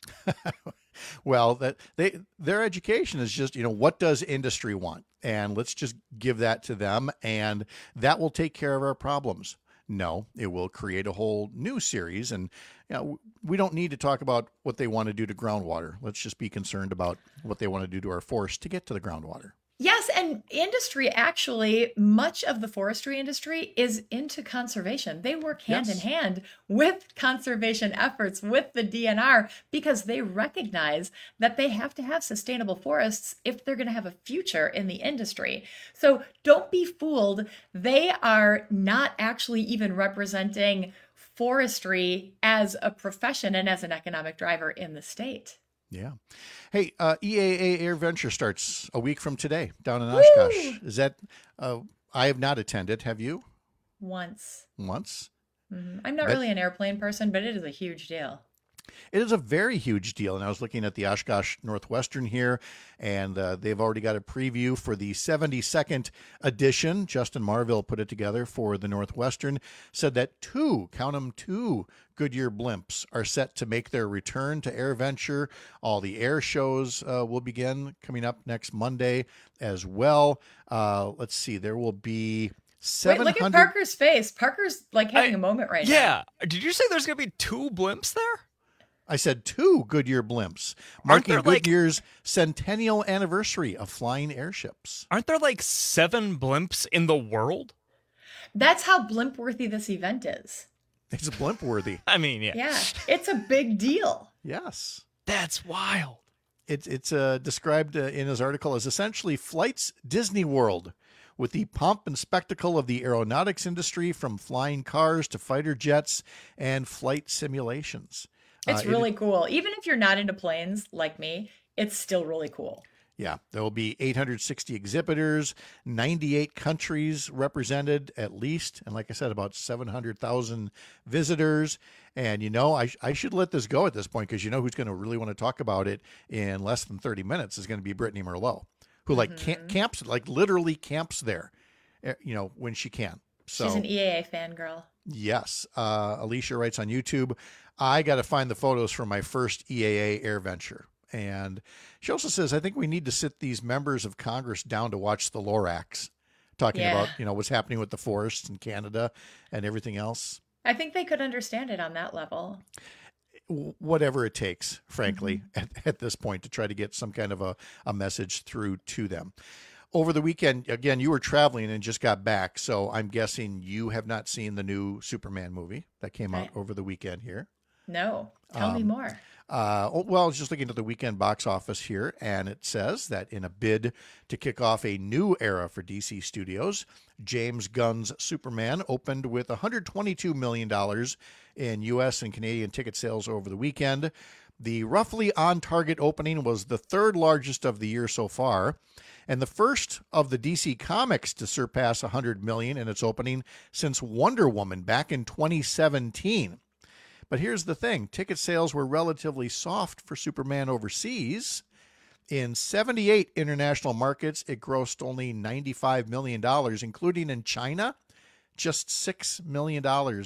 Well, their education is just, what does industry want? And let's just give that to them, and that will take care of our problems. No, it will create a whole new series. And we don't need to talk about what they want to do to groundwater. Let's just be concerned about what they want to do to our forests to get to the groundwater. Yes, and industry, actually, much of the forestry industry is into conservation. They work hand in hand with conservation efforts, with the DNR, because they recognize that they have to have sustainable forests if they're going to have a future in the industry. So don't be fooled. They are not actually even representing forestry as a profession and as an economic driver in the state. Yeah. Hey, EAA AirVenture starts a week from today down in Oshkosh. Is that, I have not attended. Have you? Once. Mm-hmm. I'm not really an airplane person, but it is a huge deal. It is a very huge deal. And I was looking at the Oshkosh Northwestern here, and they've already got a preview for the 72nd edition. Justin Marville put it together for the Northwestern, said that two Goodyear blimps are set to make their return to AirVenture. All the air shows will begin coming up next Monday as well. Let's see, there will be 700... Wait, look at Parker's face. Parker's like having a moment right now. Yeah. Did you say there's going to be two blimps there? I said two Goodyear blimps, marking Goodyear's centennial anniversary of flying airships. Aren't there like 7 blimps in the world? That's how blimp-worthy this event is. It's blimp-worthy. I mean, yeah. Yeah, it's a big deal. Yes. That's wild. It's described in his article as essentially Flight's Disney World, with the pomp and spectacle of the aeronautics industry, from flying cars to fighter jets and flight simulations. It's really cool. Even if you're not into planes like me, it's still really cool. Yeah, there will be 860 exhibitors, 98 countries represented at least, and like I said, about 700,000 visitors. And, I should let this go at this point, because who's going to really want to talk about it in less than 30 minutes is going to be Brittany Merlot, who camps, literally camps there, when she can. So, she's an EAA fangirl. Yes. Alicia writes on YouTube, I got to find the photos from my first EAA AirVenture. And she also says, I think we need to sit these members of Congress down to watch the Lorax, talking about, what's happening with the forests in Canada and everything else. I think they could understand it on that level. whatever it takes, frankly, at this point to try to get some kind of a message through to them. Over the weekend, again, you were traveling and just got back, so I'm guessing you have not seen the new Superman movie that came out over the weekend here. No. Tell me more. Well, I was just looking at the weekend box office here, and it says that in a bid to kick off a new era for DC Studios, James Gunn's Superman opened with $122 million in U.S. and Canadian ticket sales over the weekend. The roughly on-target opening was the third largest of the year so far, and the first of the DC Comics to surpass $100 million in its opening since Wonder Woman back in 2017. But here's the thing. Ticket sales were relatively soft for Superman overseas. In 78 international markets, it grossed only $95 million, including in China, just $6 million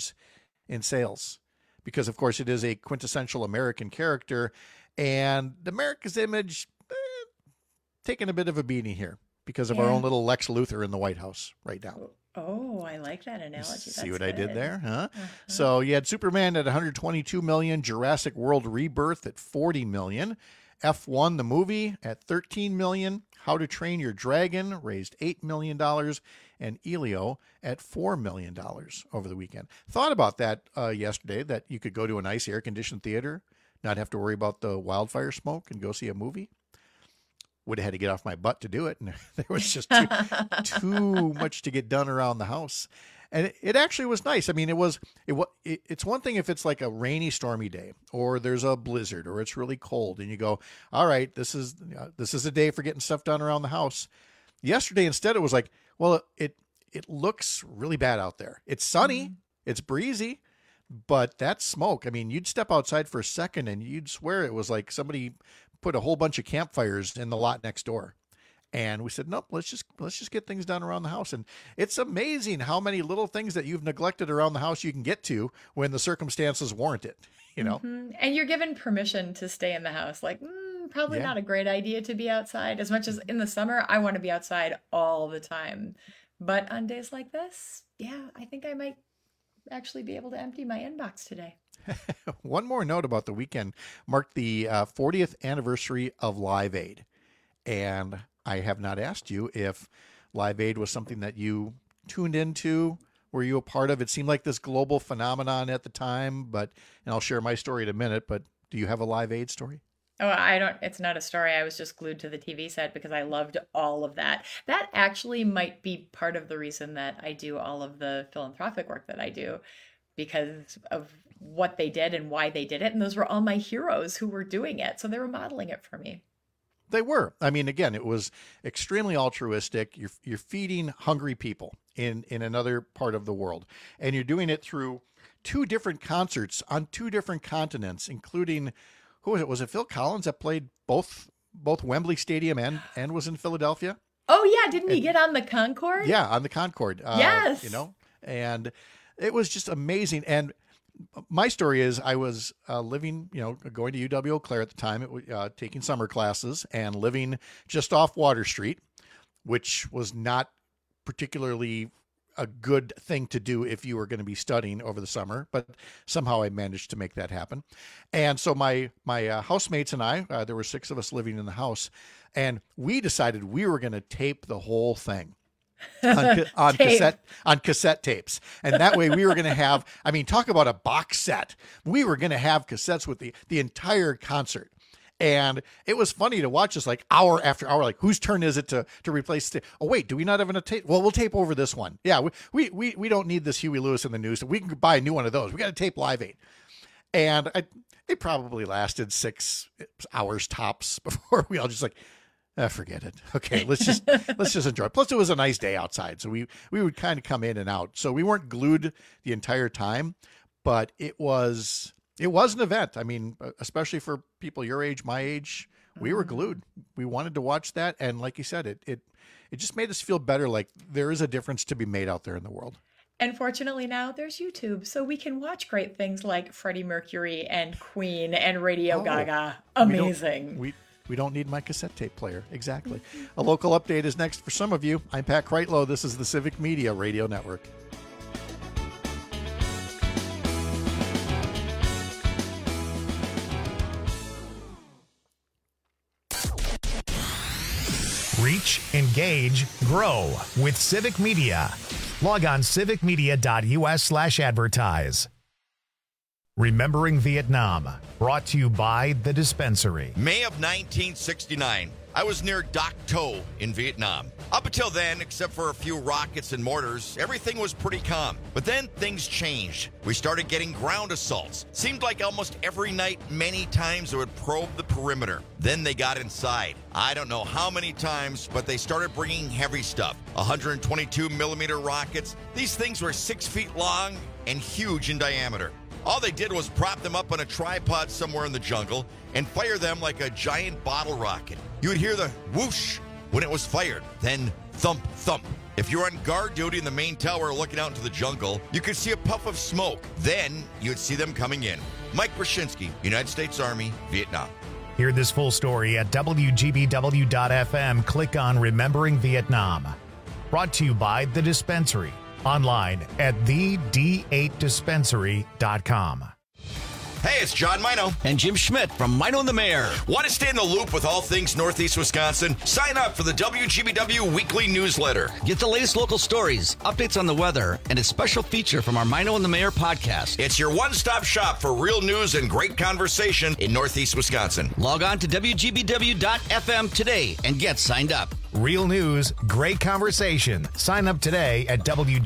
in sales. Because, of course, it is a quintessential American character, and America's image taking a bit of a beating here because of our own little Lex Luthor in the White House right now. Oh, I like that analogy. See what I did there, huh? So you had Superman at $122 million, Jurassic World Rebirth at $40 million, F1 the movie at $13 million, How to Train Your Dragon raised $8 million, and Elio at $4 million over the weekend. Thought about that yesterday, that you could go to a nice air-conditioned theater, not have to worry about the wildfire smoke, and go see a movie. Would have had to get off my butt to do it, and there was just too much to get done around the house. And it actually was nice. I mean, it's one thing if it's like a rainy, stormy day, or there's a blizzard, or it's really cold, and you go, all right, this is a day for getting stuff done around the house. Yesterday, instead, it was like, well, it looks really bad out there. It's sunny, it's breezy, but that smoke, I mean, you'd step outside for a second and you'd swear it was like somebody put a whole bunch of campfires in the lot next door. And we said, nope, let's just get things done around the house. And it's amazing how many little things that you've neglected around the house you can get to when the circumstances warrant it, you know? And you're given permission to stay in the house. Like, probably not a great idea to be outside. As much as in the summer, I want to be outside all the time. But on days like this, I think I might actually be able to empty my inbox today. One more note about the weekend marked the 40th anniversary of Live Aid. And I have not asked you if Live Aid was something that you tuned into. Were you a part of? It seemed like this global phenomenon at the time, and I'll share my story in a minute, but do you have a Live Aid story? Oh, I don't. It's not a story. I was just glued to the TV set because I loved all of that. That actually might be part of the reason that I do all of the philanthropic work that I do, because of what they did and why they did it. And those were all my heroes who were doing it. So they were modeling it for me. They were. I mean, again, it was extremely altruistic. You're feeding hungry people in another part of the world. And you're doing it through 2 different concerts on 2 different continents, including, who was it? Was it Phil Collins that played both Wembley Stadium and was in Philadelphia? Oh, yeah. Didn't he get on the Concorde? Yeah, on the Concorde. Yes. And it was just amazing. And my story is I was living, going to UW Eau Claire at the time, taking summer classes and living just off Water Street, which was not particularly a good thing to do if you were going to be studying over the summer, but somehow I managed to make that happen. And so my housemates and I, there were 6 of us living in the house, and we decided we were going to tape the whole thing. on cassette tapes. And that way we were going to have, I mean, talk about a box set. We were going to have cassettes with the entire concert. And it was funny to watch us like hour after hour, like whose turn is it to replace the, oh wait, do we not have enough tape? Well, we'll tape over this one. Yeah. We don't need this Huey Lewis in the news. We can buy a new one of those. We got to tape Live Aid. And it probably lasted 6 hours tops before we all just like, forget it. Okay, let's just enjoy it. Plus, it was a nice day outside, so we would kind of come in and out. So we weren't glued the entire time, but it was an event. I mean, especially for people your age, my age, we were glued. We wanted to watch that, and like you said, it just made us feel better. Like there is a difference to be made out there in the world. And fortunately now there's YouTube, so we can watch great things like Freddie Mercury and Queen and Radio Gaga. Amazing. We don't need my cassette tape player. Exactly. A local update is next for some of you. I'm Pat Kreitlow. This is the Civic Media Radio Network. Reach, engage, grow with Civic Media. Log on civicmedia.us/advertise. Remembering Vietnam, brought to you by The Dispensary. May of 1969. I was near Doc To in Vietnam. Up until then, except for a few rockets and mortars, everything was pretty calm. But then things changed. We started getting ground assaults. Seemed like almost every night, many times, they would probe the perimeter. Then they got inside. I don't know how many times, but they started bringing heavy stuff. 122 millimeter rockets. These things were 6 feet long and huge in diameter. All they did was prop them up on a tripod somewhere in the jungle and fire them like a giant bottle rocket. You would hear the whoosh when it was fired, then thump, thump. If you're on guard duty in the main tower looking out into the jungle, you could see a puff of smoke. Then you'd see them coming in. Mike Brzezinski, United States Army, Vietnam. Hear this full story at WGBW.FM. Click on Remembering Vietnam. Brought to you by The Dispensary. Online at thed8dispensary.com. Hey, it's John Mino. And Jim Schmidt from Mino and the Mayor. Want to stay in the loop with all things Northeast Wisconsin? Sign up for the WGBW weekly newsletter. Get the latest local stories, updates on the weather, and a special feature from our Mino and the Mayor podcast. It's your one-stop shop for real news and great conversation in Northeast Wisconsin. Log on to WGBW.FM today and get signed up. Real news, great conversation. Sign up today at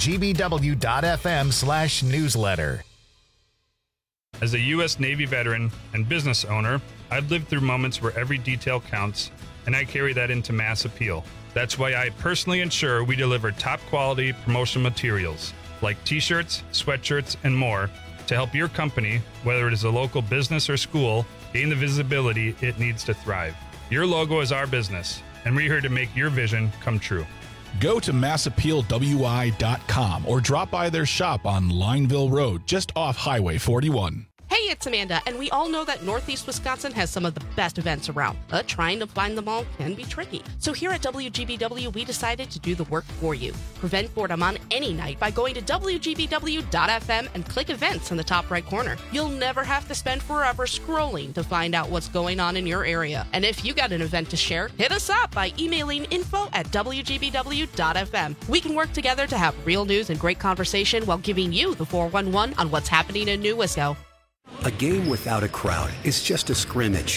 WGBW.FM/newsletter. As a U.S. Navy veteran and business owner, I've lived through moments where every detail counts, and I carry that into mass appeal. That's why I personally ensure we deliver top-quality promotional materials, like T-shirts, sweatshirts, and more, to help your company, whether it is a local business or school, gain the visibility it needs to thrive. Your logo is our business, and we're here to make your vision come true. Go to massappealwi.com or drop by their shop on Lineville Road, just off Highway 41. Hey, it's Amanda, and we all know that Northeast Wisconsin has some of the best events around, but trying to find them all can be tricky. So here at WGBW, we decided to do the work for you. Prevent boredom on any night by going to WGBW.FM and click events in the top right corner. You'll never have to spend forever scrolling to find out what's going on in your area. And if you got an event to share, hit us up by emailing info@WGBW.FM. We can work together to have real news and great conversation while giving you the 411 on what's happening in New Wisco. A game without a crowd is just a scrimmage.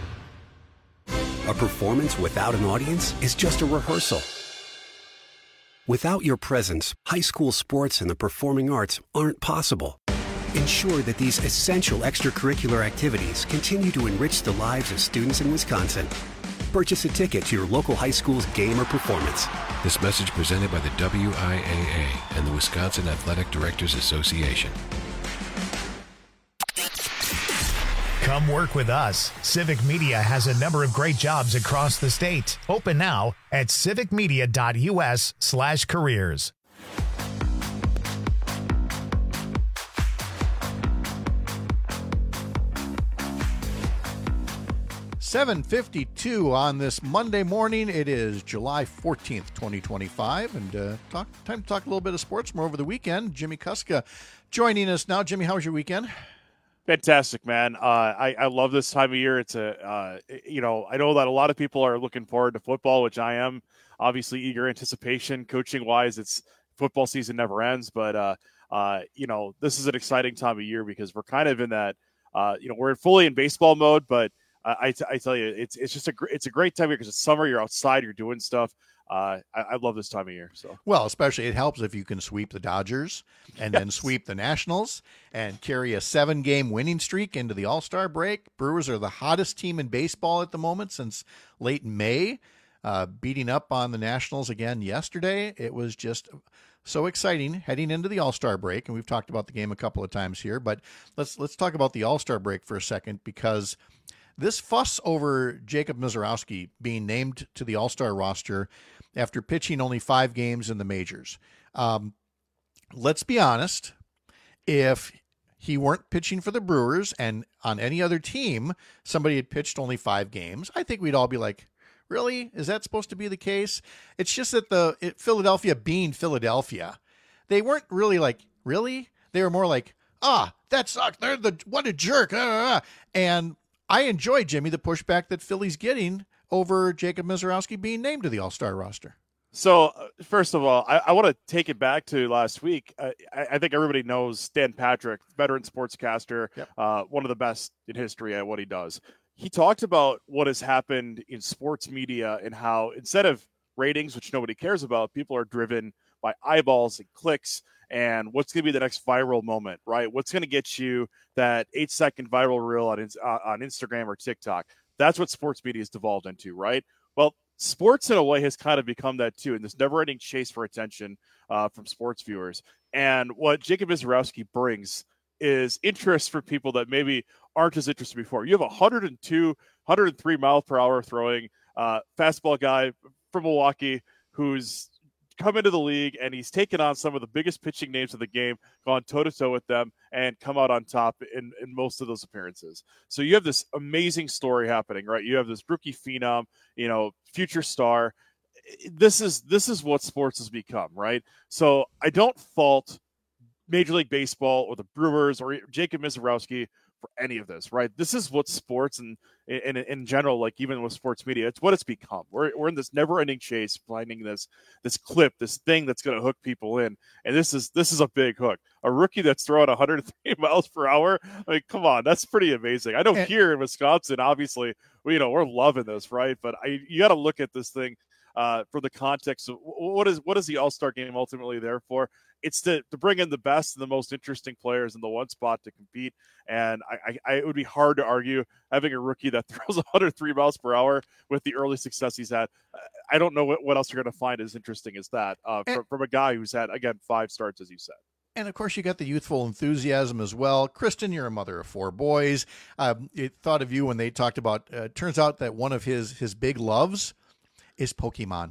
A performance without an audience is just a rehearsal. Without your presence, high school sports and the performing arts aren't possible. Ensure that these essential extracurricular activities continue to enrich the lives of students in Wisconsin. Purchase a ticket to your local high school's game or performance. This message presented by the WIAA and the Wisconsin Athletic Directors Association. Come work with us. Civic Media has a number of great jobs across the state. Open now at civicmedia.us/careers. $7:52 on this Monday morning. It is July 14th, 2025, and time to talk a little bit of sports more over the weekend. Jimmy Kuska joining us now. Jimmy, how was your weekend? Fantastic, man. I love this time of year. It's I know that a lot of people are looking forward to football, which I am. Obviously, eager anticipation. Coaching wise, it's football season never ends. But this is an exciting time of year because we're kind of in that. We're fully in baseball mode, but I tell you, it's just it's a great time because it's summer. You're outside, you're doing stuff. I love this time of year. So especially it helps if you can sweep the Dodgers and then sweep the Nationals and carry a 7-game winning streak into the All-Star break. Brewers are the hottest team in baseball at the moment since late May, beating up on the Nationals again yesterday. It was just so exciting heading into the All-Star break, and we've talked about the game a couple of times here, but let's talk about the All-Star break for a second, because this fuss over Jacob Misiorowski being named to the All-Star roster after pitching only 5 games in the majors. Let's be honest. If he weren't pitching for the Brewers and on any other team, somebody had pitched only 5 games, I think we'd all be like, really? Is that supposed to be the case? It's just that Philadelphia being Philadelphia, they weren't really like, really? They were more like, that sucks. What a jerk. And I enjoy, Jimmy, the pushback that Philly's getting over Jacob Misiorowski being named to the All-Star roster? So, first of all, I want to take it back to last week. I think everybody knows Dan Patrick, veteran sportscaster, one of the best in history at what he does. He talked about what has happened in sports media and how instead of ratings, which nobody cares about, people are driven by eyeballs and clicks and what's going to be the next viral moment, right? What's going to get you that 8-second viral reel on Instagram or TikTok? That's what sports media has devolved into, right? Well, sports in a way has kind of become that too, in this never-ending chase for attention from sports viewers. And what Jacob Misiorowski brings is interest for people that maybe aren't as interested before. You have 102, 103 mile per hour throwing fastball guy from Milwaukee who's come into the league, and he's taken on some of the biggest pitching names of the game, gone toe-to-toe with them, and come out on top in most of those appearances. So you have this amazing story happening, right? You have this rookie phenom, future star. This is what sports has become, right? So I don't fault Major League Baseball or the Brewers or Jacob Misiorowski for any of this, right? This is what sports and in general, like even with sports media, it's what it's become. We're in this never-ending chase, finding this clip, this thing that's going to hook people in, and this is a big hook. A rookie that's throwing 103 miles per hour. I mean, come on, that's pretty amazing. I know here in Wisconsin, obviously, we're loving this, right? But you got to look at this thing for the context of what is the All-Star game ultimately there for? It's to bring in the best and the most interesting players in the one spot to compete. And it would be hard to argue having a rookie that throws 103 miles per hour with the early success he's had. I don't know what else you're going to find as interesting as that from a guy who's had, again, 5 starts, as you said. And, of course, you got the youthful enthusiasm as well. Kristen, you're a mother of 4 boys. It thought of you when they talked about, turns out that one of his big loves is Pokemon.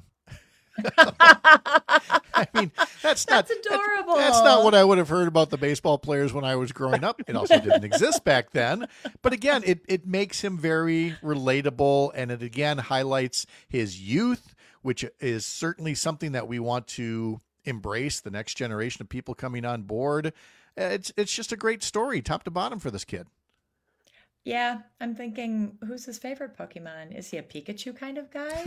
I mean, that's adorable. That's not what I would have heard about the baseball players when I was growing up. It also didn't exist back then. But again, it makes him very relatable, and it again highlights his youth, which is certainly something that we want to embrace, the next generation of people coming on board. It's just a great story, top to bottom, for this kid. Yeah, I'm thinking, who's his favorite Pokemon? Is he a Pikachu kind of guy?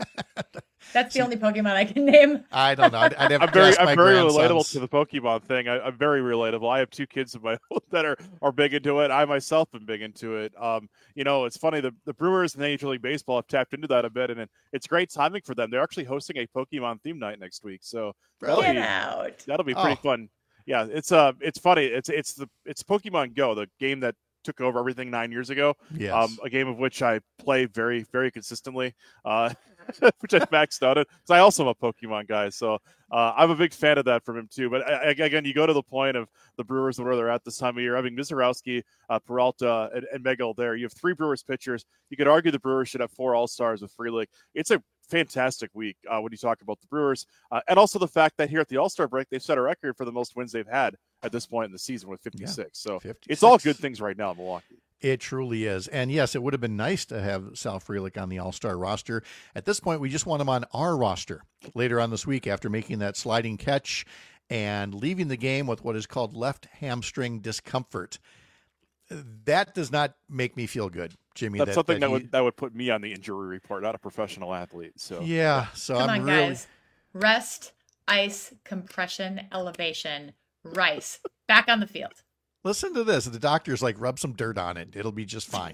That's the only Pokemon I can name. I don't know. I'd have to I'm very grandsons. relatable to the Pokemon thing. I'm very relatable. I have 2 kids of my own that are big into it. I myself am big into it. It's funny. The Brewers and Major League Baseball have tapped into that a bit, and it's great timing for them. They're actually hosting a Pokemon theme night next week, so that'll be pretty fun. Yeah, it's funny. It's Pokemon Go, the game that took over everything 9 years ago. Yes. A game of which I play very, very consistently, which I maxed out it. So I also am a Pokemon guy. So I'm a big fan of that from him too. But again, you go to the point of the Brewers and where they're at this time of year, having Misiorowski, Peralta, and Megill there. You have 3 Brewers pitchers. You could argue the Brewers should have 4 All-Stars with Frelick. It's a fantastic week when you talk about the Brewers. And also the fact that here at the All-Star break, they've set a record for the most wins they've had at this point in the season with 56. Yeah, so 56. It's all good things right now in Milwaukee. It truly is. And yes, it would have been nice to have Sal Frelick on the All-Star roster. At this point, we just want him on our roster later on this week after making that sliding catch and leaving the game with what is called left hamstring discomfort. That does not make me feel good, Jimmy. That's something that would put me on the injury report, not a professional athlete. So yeah. So Come I'm on, really guys. Rest, ice, compression, elevation, Rice back on the field. Listen to this. The doctor's like, rub some dirt on it. It'll be just fine,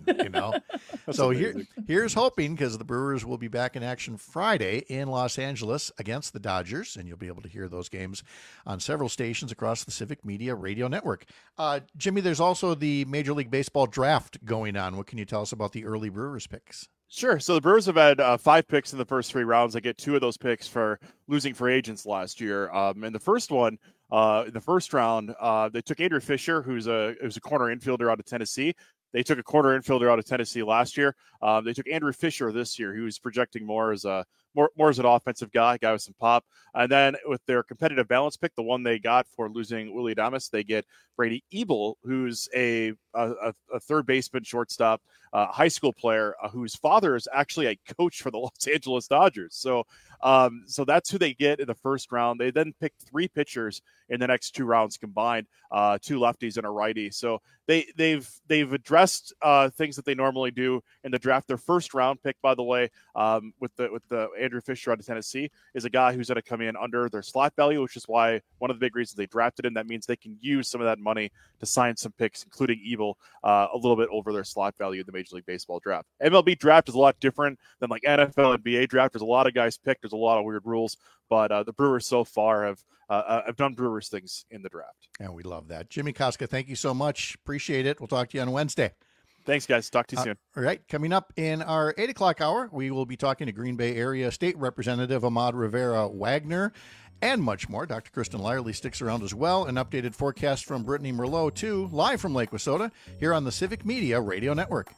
So here's hoping, because the Brewers will be back in action Friday in Los Angeles against the Dodgers, and you'll be able to hear those games on several stations across the Civic Media Radio Network. Jimmy, there's also the Major League Baseball draft going on. What can you tell us about the early Brewers picks? Sure. So the Brewers have had 5 picks in the first 3 rounds. They get 2 of those picks for losing free agents last year. And the first one, in the first round, they took Andrew Fisher, who's a corner infielder out of Tennessee. They took a corner infielder out of Tennessee last year. They took Andrew Fisher this year, who was projecting more as a Moore's an offensive guy with some pop. And then with their competitive balance pick, the one they got for losing Willie Adames, they get Brady Ebel, who's a third baseman, shortstop, high school player whose father is actually a coach for the Los Angeles Dodgers. So that's who they get in the first round. They then pick 3 pitchers in the next 2 rounds combined, 2 lefties and a righty. So they've addressed things that they normally do in the draft. Their first round pick, by the way, with the Andrew Fisher out of Tennessee, is a guy who's going to come in under their slot value, which is why one of the big reasons they drafted him. That means they can use some of that money to sign some picks, including Ebel, a little bit over their slot value in the Major League Baseball draft. MLB draft is a lot different than like NFL, NBA draft. There's a lot of guys picked. There's a lot of weird rules, but the Brewers so far have done Brewers things in the draft. And we love that. Jimmy Koska, thank you so much. Appreciate it. We'll talk to you on Wednesday. Thanks, guys. Talk to you soon. All right. Coming up in our 8 o'clock hour, we will be talking to Green Bay Area State Representative Ahmad Rivera Wagner and much more. Dr. Kristen Lyerly sticks around as well. An updated forecast from Brittany Merlot, too, live from Lake Wissota here on the Civic Media Radio Network.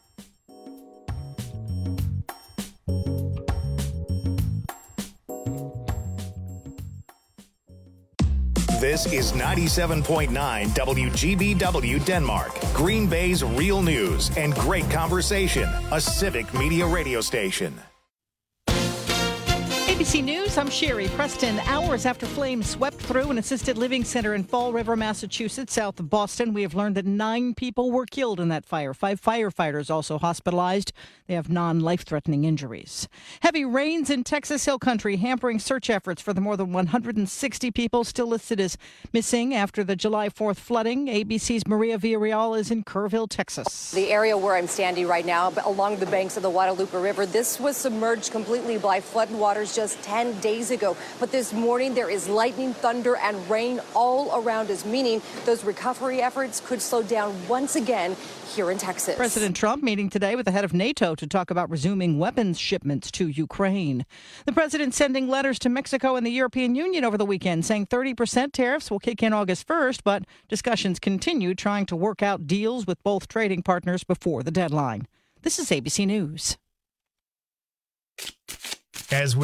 This is 97.9 WGBW Denmark, Green Bay's real news and great conversation, a Civic Media radio station. ABC News, I'm Sherry Preston. Hours after flames swept through an assisted living center in Fall River, Massachusetts, south of Boston, we have learned that 9 people were killed in that fire. 5 firefighters also hospitalized. They have non-life-threatening injuries. Heavy rains in Texas Hill Country hampering search efforts for the more than 160 people still listed as missing after the July 4th flooding. ABC's Maria Villarreal is in Kerrville, Texas. The area where I'm standing right now, along the banks of the Guadalupe River, this was submerged completely by floodwaters just 10 days ago. But this morning there is lightning, thunder, and rain all around us, meaning those recovery efforts could slow down once again here in Texas. President Trump meeting today with the head of NATO to talk about resuming weapons shipments to Ukraine. The president sending letters to Mexico and the European Union over the weekend saying 30% tariffs will kick in August 1st, but discussions continue trying to work out deals with both trading partners before the deadline. This is ABC News. As